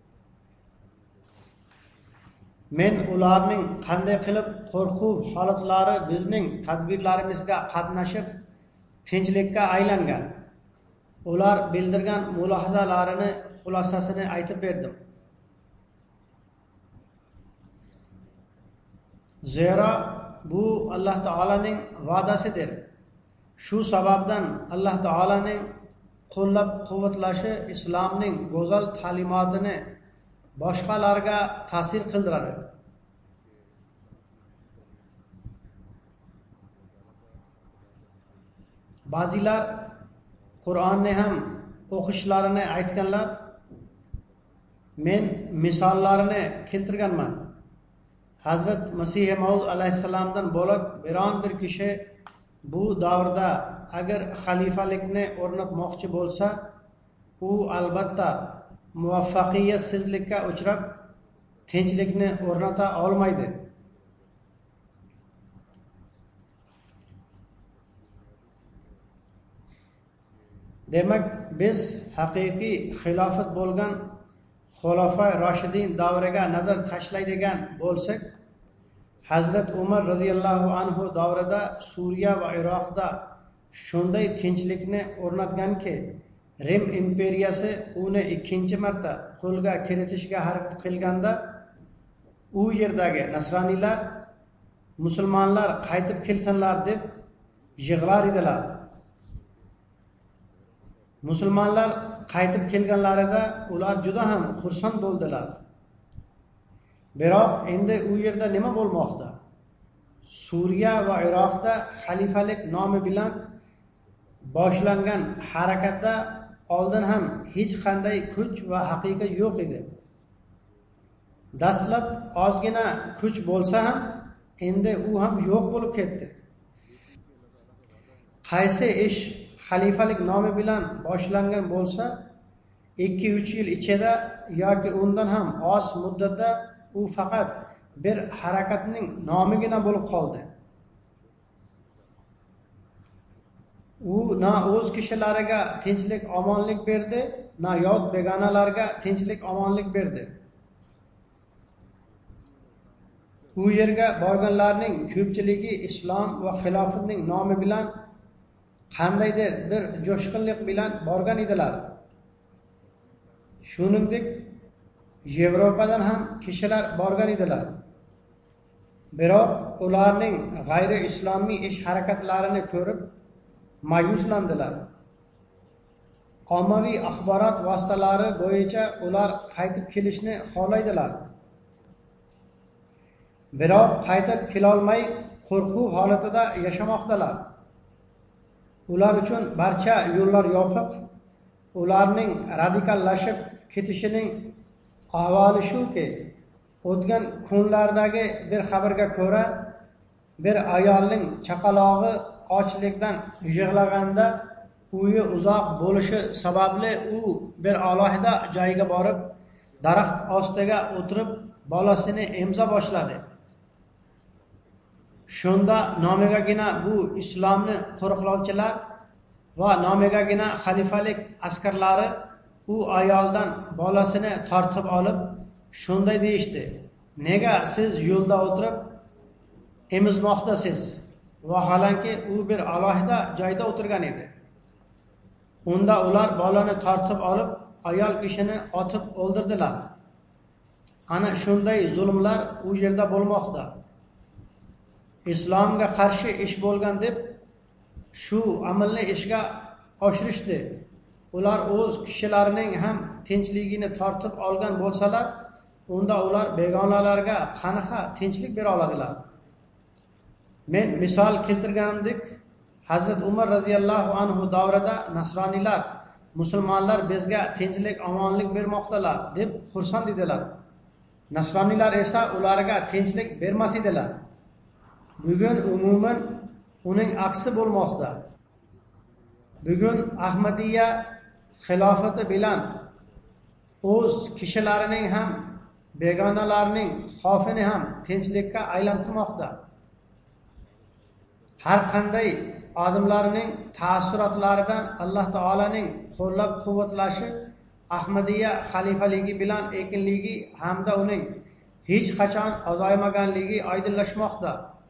Men ularning qanday qilib qo'rquv holatlari bizning tadbirlarimizga qatnashib tinchlikka aylangan. Ular bildirgan mulohazalarini xulosasini aytib berdim. Zero bu Alloh taolaning va'dasidir. Shu sababdan Alloh taolaning qo'llab-quvvatlashi islomning go'zal ta'limotini boshqalarga ta'sir qildiradi. Ba'zilar Qur'onni ham o'qishlarini aytganlar. Men misollarini keltirganman. Hazrat Masih Maud alayhissalomdan bo'lak biron bir kishi bu davrda agar xalifalikni o'rnatmoqchi bo'lsa, u albatta muvaffaqiyatsizlikka uchrab tinchlikni o'rnata olmaydi. Demak, biz haqiqiy xilofat bo'lgan Xulafa Roshidin davriga nazar tashlaydigan bo'lsak, Hazrat Umar radhiyallohu anhu davrida Suriya va Iroqda shunday tinchlikni o'rnatganki, Rim imperiyasi uni ikkinchi marta qo'lga kiritishga harakat qilganda, u yerdagi nasroniylar musulmonlar qaytib kelsinlar deb yig'lar edilar. Musulmonlar qaytib kelganlarida ular juda ham xursand bo'ldilar. Biroq endi u yerda nima bo'lmoqda? Suriya va Iroqda xalifalik nomi bilan boshlangan harakatda oldin ham hech qanday kuch va haqiqat yo'q edi. Dastlab ozgina kuch bo'lsa ham, endi u ham yo'q bo'lib ketdi. Qaysi ish xalifalik nomi bilan boshlangan bo'lsa, 2-3 yil ichida yoki undan ham oz muddatda u faqat bir harakatning nomigina bo'lib qoldi. U na o'z kishilariga tinchlik, omonlik berdi, na yot begonalarga tinchlik, omonlik berdi. U yerga borganlarning ko'pchiligi islom va xilofatning nomi bilan qandaydir bir jo'shqinlik bilan borgan edilar. Shuningdek, Yevropadan ham kishilar borgan edilar. Biroq ularning g'ayri islomiy ish harakatlarini ko'rib ma'yuslandilar. Ommaviy axborot vositalari bo'yicha ular qaytib kelishni xohlaydilar. Biroq qaytib kelolmay qo'rquv holatida yashamoqdalar. Ular uchun barcha yo'llar yopiq. Ularning radikallashib ketishining ahvoli shuki, o'tgan kunlardagi bir xabarga ko'ra, bir ayolning chaqalog'i ochlikdan yig'laganda uyi uzoq bo'lishi sababli u bir alohida joyga borib, daraxt ostiga o'tirib bolasini emza boshladi. Shunda nomigagina bu islomni qo'riqlovchilar va nomigagina xalifalik askarlari u ayoldan bolasini tortib olib, shunday deyishdi: "Nega siz yo'lda o'tirib emizmoqdasiz?" Vaholanki u bir alohida joyda o'tirgan edi. Unda ular bolani tortib olib, ayol kishini otib o'ldirdilar. Ana shunday zulmlar u yerda bo'lmoqda. Islomga qarshi ish bo'lgan deb shu amalni ishga oshirishdi. Ular o'z kishilarining ham tinchligini tortib olgan bo'lsalar, unda ular begonalarga qanaqa tinchlik bera oladilar? Men misol keltirganimdek, Hazrat Umar radhiyallohu anhu davrida nasroniylar musulmonlar bizga tinchlik, omonlik bermoqdalar deb xursand edilar. Nasroniylar esa ularga tinchlik bermas edilar. Bugun umuman uning aksi bo'lmoqda. Bugun Ahmadiyya xilofati bilan o'z kishilarining ham begonalarning xavfini ham tinchlikka aylantirmoqda. Har qanday odamlarning ta'sirotlaridan Alloh taolaning qo'llab-quvvatlashi Ahmadiyya xalifaligi bilan ekinligi hamda uning hech qachon azoymaganligi oydinlashmoqda.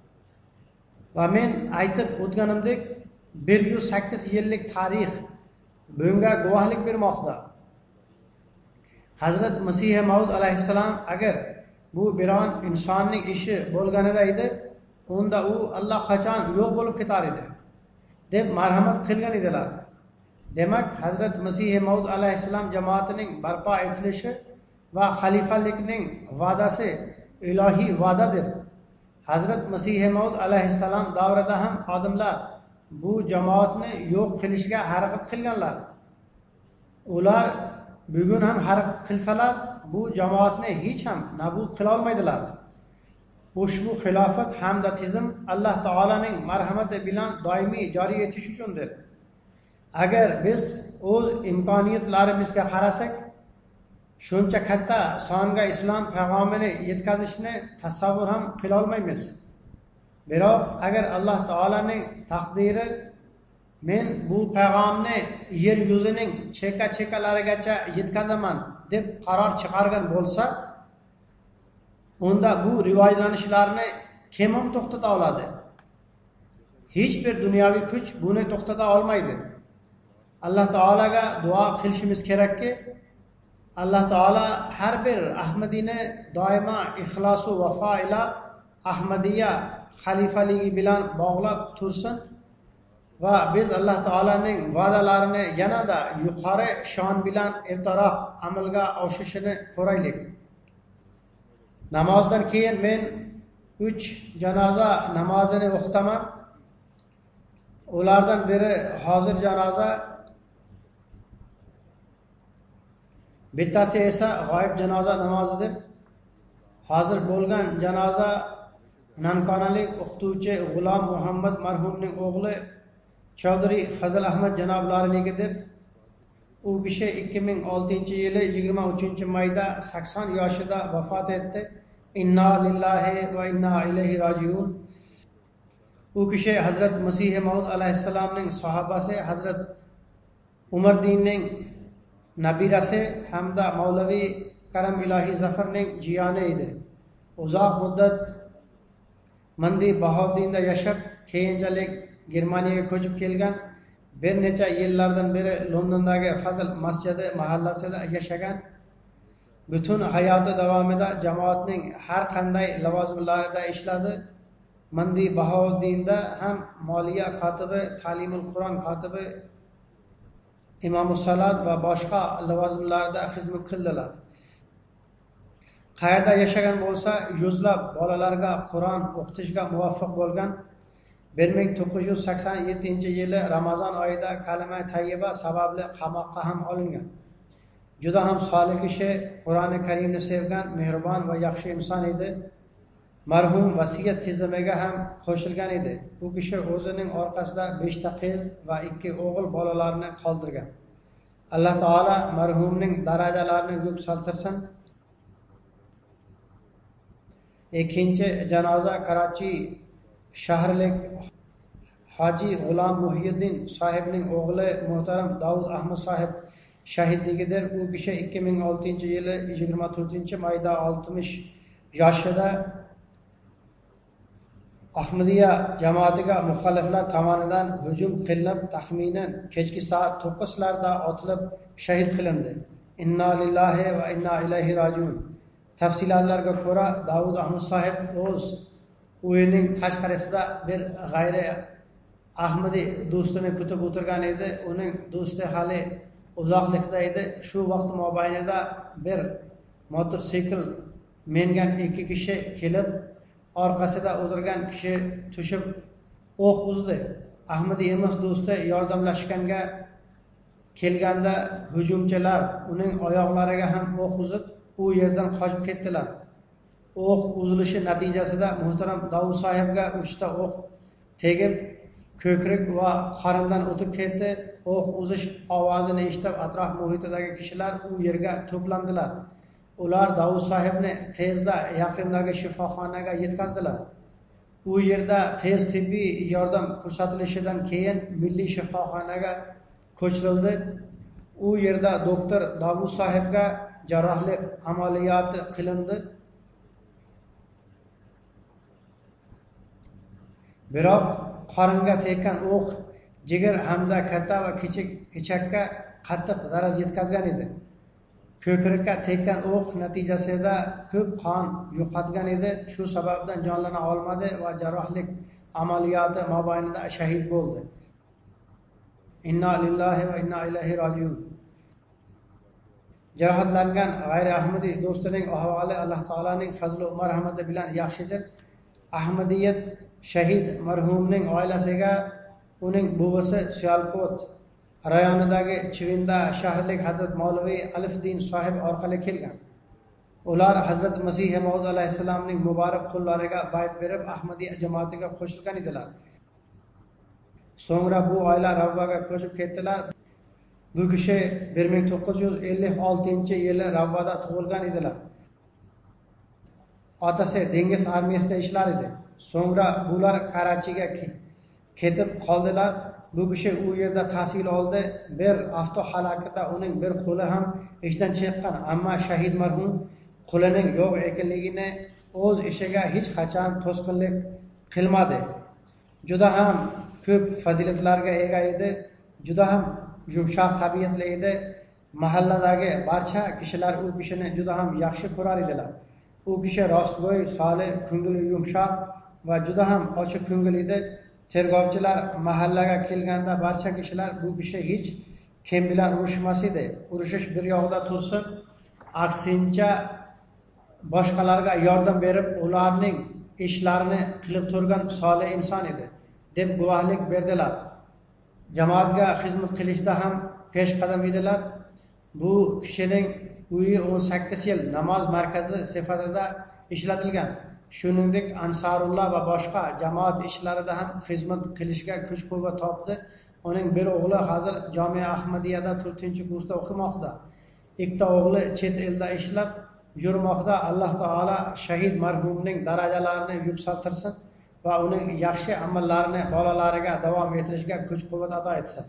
Va men aytib o'tganimdek, 108 yillik tarix bunga guvohlik bermoqda. Hazrat Masih Maud alayhissalom agar bu biron insonning ishi bo'lganida edi, unda u Alloh qachon yo'q bo'lib ketar edi deb marhamat qilgan edilar. Demak, Hazrat Masih Maud alayhissalom jamoatining barpo etilishi va xalifalikning va'dasi ilohiy va'dadir. Hazrat Masih Maud alayhissalom davrida ham odamlar bu jamoatni yo'q qilishga harakat qilganlar. Ular bugun ham harakat qilsalar, bu jamoatni hech ham nabud qila olmaydilar. Ushbu xilofat hamda tizim Alloh taolaning marhamati bilan doimiy joriy etish uchundir. Agar biz o'z imkoniyatlarimizga qarasak, shuncha katta songa islom payg'amini yetkazishni tasavvur ham qila olmaymiz. Biroq agar Alloh taolaning taqdiri men bu payg'amni yer yuzining chekka-chekkalarigacha yetkazaman deb qaror chiqargan bo'lsa, unda bu rivojlanishlarni kim ham to'xtata oladi? Hech bir dunyoviy kuch buni to'xtata olmaydi. Alloh taolaga duo qilishimiz kerakki, Alloh taolo har bir Ahmadiyni doimo ixlos va vafo ila Ahmadiyya xalifaligi bilan bog'lab tursin va biz Alloh taolaning va'dalarini yanada yuqori shon bilan ertaroq amalga oshishini ko'raylik. Namozdan keyin men 3 janoza namozini o'qitaman. Ulardan biri hozir janoza, bittasi esa g'oyib janoza namozidir. hozir bo'lgan janoza nankonalik o'qituvchi G'ulom Muhammad marhumning o'g'li Chaudhry Fazl Ahmad janoblarininkidir. U kishi 2006-yili 23-mayda 80 yoshida vafot etdi. Inna lillahi va inna ilayhi rojiun. U kishi Hazrat Masih Maud alayhissalomning sahobasi, Hazrat Umar dinning nabirasi hamda Mavlaviy Karam ilohiy Zafarning jiyoni edi. Uzoq muddat Mandi Bahoddinda yashab, keyinchalik Germaniyaga ko'chib kelgan. Bir necha yillardan beri Londondagi Fazl masjidi mahallasida yashagan. Butun hayoti davomida jamoatning har qanday lavozimlarida ishladi. Mandi Bahoddinda ham moliya kotibi, ta'limul Qur'on kotibi, imomus salat va boshqa lavozimlarda xizmat qildilar. Qayerda yashagan bo'lsa, yuzlab bolalarga Qur'on o'qitishga muvaffaq bo'lgan. 1987-yili Ramazon oyida kalima tayyiba sababli qamoqqa ham olingan. Juda ham solih kishi, Qur'oni Karimni sevgan, mehribon va yaxshi inson edi. Marhum vasiyat tizimiga ham qo'shilgan edi. U kishi o'zining orqasida 5 ta qiz va 2 o'g'il bolalarini qoldirgan. Alloh taolo marhumning darajalarini yuksaltirsin. Ikkinchi janoza Karachi shahrlik Hoji G'ulom Muhyiddin sohibning o'g'li muhtaram Davud Ahmad sohib shahidligidir. U kishi 2006-yili 24-mayda 60 yoshida Ahmadiyya jamoatiga muxoliflar tomonidan hujum qilinib, taxminan kechki soat 9larda otilib shahid qilindi. Inna lillahi va inna ilayhi rojiun. Tafsilotlarga ko'ra, Davud Ahmad sohib o'z uyining tashqarisida bir g'ayri Ahmadi do'stini kutib o'tirgan edi. Uning do'sti hali uzoqlikda edi. Shu vaqt mobaynida bir motosikl mingan 2 kishi kelib, orqasida o'tirgan kishi tushib o'q uzdi. Ahmadi emas do'sti yordamlashganga kelganda hujumchilar uning oyoqlariga ham o'q uzib, u yerdan qochib ketdilar. O'q uzilishi natijasida muhtaram Davud sohibga 3 ta o'q tegib, ko'krak va qorindan o'tib ketdi. O'q uzish ovozini eshitib, atrof muhitidagi kishilar u yerga to'plandilar. Ular Davud sohibni tezda yaqindagi shifoxonaga yetkazdilar. U yerda tez tibbiy yordam ko'rsatilishidan keyin milliy shifoxonaga ko'chirildi. U yerda doktor Davud sohibga jarrohlik amaliyoti qilindi. Biroq qoringa tekkan o'q jigar hamda katta va kichik ichakka qattiq zarar yetkazgan edi. Ko'krakka tekkan o'q natijasida ko'p qon yo'qotgan edi. Shu sababdan jonlana olmadi va jarrohlik amaliyoti mobaynida shahid bo'ldi. Inna lillahi va inna ilayhi rojiun. Jarohatlangan g'ayri Ahmadi do'stining ahvoli Alloh taolaning fazli va marhamati bilan yaxshidir. Ahmadiyat shahid marhumning oilasiga uning buvisi Siyalkot rayonidagi Chivinda shahrlik Hazrat Mavlaviy Alifdin sohib orqali kelgan. Ular Hazrat Masih Maud alayhissalomning muborak qo'llariga bayt berib, Ahmadiyya jamoatiga qo'shilgan edilar. So'ngra bu oila Ravvaga ko'chib ketdilar. Bu kishi 1956-yili Ravvada tug'ilgan edilar. Otasi dengiz armiyasida ishlar edi. So'ngra bular Karachiga ketib qoldilar. Bu kishi u yerda tahsil oldi. Bir avtohalokatda uning bir qo'li ham ishdan chiqqan, ammo shahid marhum qo'lining yo'q ekanligini o'z ishiga hech qachon to'sqinlik qilmadi. Juda ham ko'p fazilatlarga ega edi. Juda ham yumshoq tabiatli edi. Mahalladagi barcha kishilar u kishini juda ham yaxshi ko'rar edilar. U kishi rostgo'y, solih, ko'ngli yumshoq va juda ham ochiq ko'ngil edi. Tergovchilar mahallaga kelganda barcha kishilar bu kishi hech kim bilan urushmas edi. Urushish bir yoqda tursin, aksincha boshqalarga yordam berib, ularning ishlarini qilib turgan solih inson edi deb guvohlik berdilar. Jamoatga xizmat qilishda ham peshqadam edilar. Bu kishining uyi 18 yil namoz markazi sifatida ishlatilgan. Shuningdek, Ansarulloh va boshqa jamoat ishlarida ham xizmat qilishga kuch-quvvat topdi. Uning bir o'g'li hozir Jomia Ahmadiyada 4-kursda o'qimoqda. Ikkita o'g'li chet elda ishlab yurmoqda. Alloh taolo shahid marhumning darajalarini yuksaltirsin va uning yaxshi amallarini bolalariga davom ettirishga kuch-quvvat ato etsin.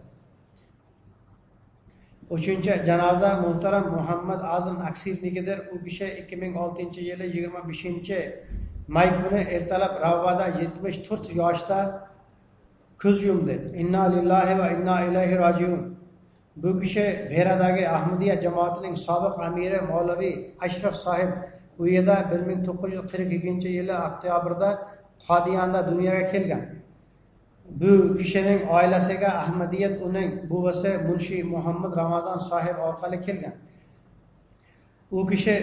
3-janoza muhtaram Muhammad Azim Aksirnikidir. U kishi 2006-yili 25-may kuni ertalab Ravvada 74 yoshda ko'z yumdi. Inna lillahi va inna ilayhi rojiun. Bu kishi Beradagi Ahmadiya jamoatining sobiq amiri Mavlavi Ashraf sohib u yerda 1942-yili oktyabrda Qodiyonda dunyoga kelgan. Bu kishining oilasiga Ahmadiyat uning buvasi Munshi Muhammad Ramazon sohib orqali kelgan. U kishi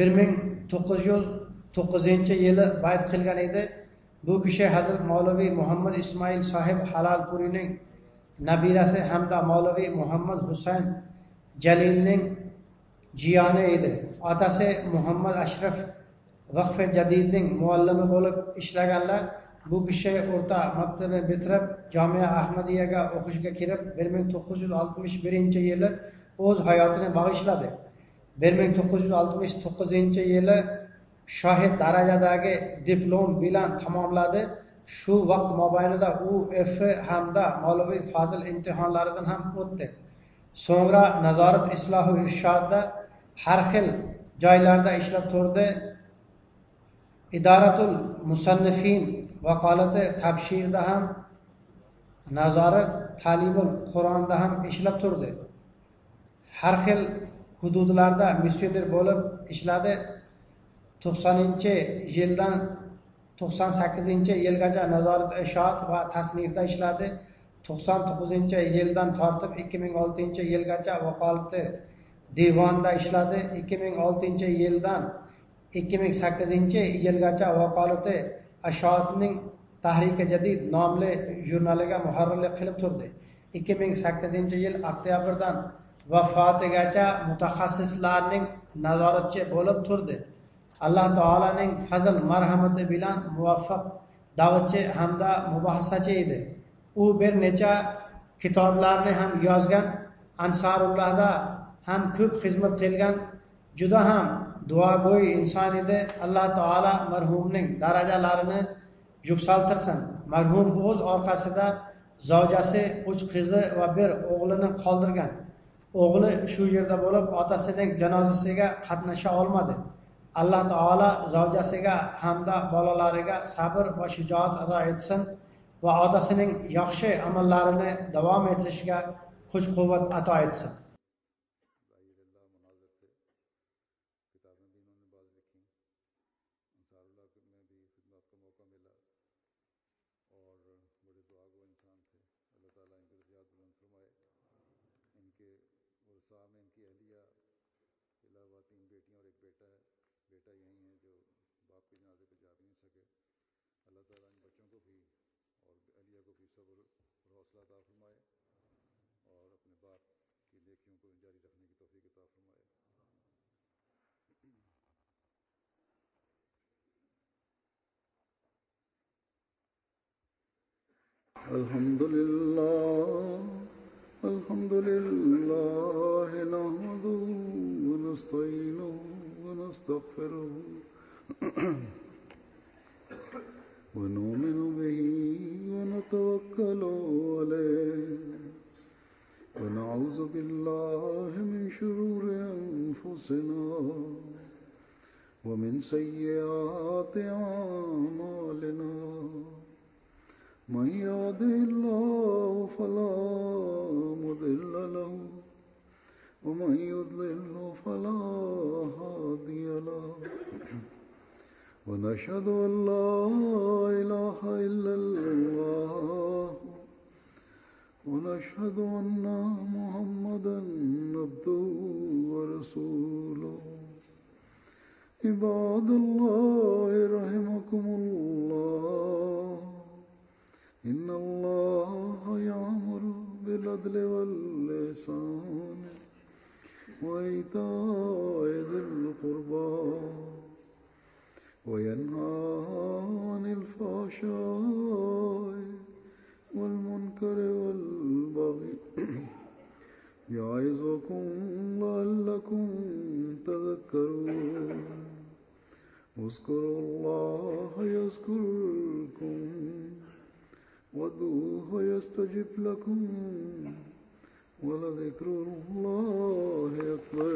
1909-yili bayt qilgan edi. Bu kishi Hazrat Mavlavi Muhammad Ismoil sohib Halolpurining nabirasi hamda Mavlavi Muhammad Husayn Jalilning jiyoni edi. Otasi Muhammad Ashraf Vaqf-e Jadidning muallimi bo'lib ishlaganlar. Bu kishi o'rta maktabni bitirib Jomia Ahmadiyaga o'qishga kirib 1961-yili o'z hayotini bag'ishladi. 1969-yili shohid darajadagi diplom bilan tamomladi. Shu vaqt mobaynida u F hamda Mavlaviy Fazil imtihonlaridan ham o'tdi. So'ngra nazorat islohi irshodda har xil joylarda ishlab turdi. Idoratul Musannifin vakolati tabshirda ham, nazorat ta'limul Qur'onda ham ishlab turdi. Har xil hududlarda missioner bo'lib ishladi. 90-yildan 98-yilgacha nazorat ishot va tasnifda ishladi. 99-yildan tortib 2006-yilgacha vakolati divonda ishladi. 2006-yildan 2008-yilgacha vakolati Ashotning Tahrik-i Jadid nomli jurnaliga muharrirlik qilib turdi. 2008-yil oktyabrdan vafotigacha mutaxassislarning nazoratchi bo'lib turdi. Alloh taolaning fazl marhamati bilan muvaffaq da'vatchi hamda mubahhasachi edi. U bir necha kitoblarni ham yozgan, Ansarullahda ham ko'p xizmat qilgan, juda ham duogo'y inson edi. Alloh taolo marhumning darajalarini yuksaltirsin. Marhum o'z orqasida zavjasi, 3 qizi va bir o'g'lini qoldirgan. O'g'li shu yerda bo'lib, otasining janozasiga qatnasha olmadi. Alloh taolo zavjasiga hamda bolalariga sabr va shijoat ato etsin va otasining yaxshi amallarini davom ettirishga kuch-quvvat ato etsin. الحمد لله نحمده ونستعينه ونستغفره ونؤمن به ونتوكل عليه ونعوذ بالله من شرور أنفسنا ومن سيئات أعمالنا من يهده الله فلا مضل له ومن يضلل فلا هادي له ونشهد أن لا إله إلا الله ونشهد أن محمدا عبده ورسوله عباد الله رحمكم الله إن الله يأمر بالعدل والإحسان وإيتاء ذي القربى وينهى عن الفحشاء والمنكر والبغي يعظكم لعلكم تذكرون اذكروا الله يذكركم وادعوه يستجب لكم ولذكر الله أكبر.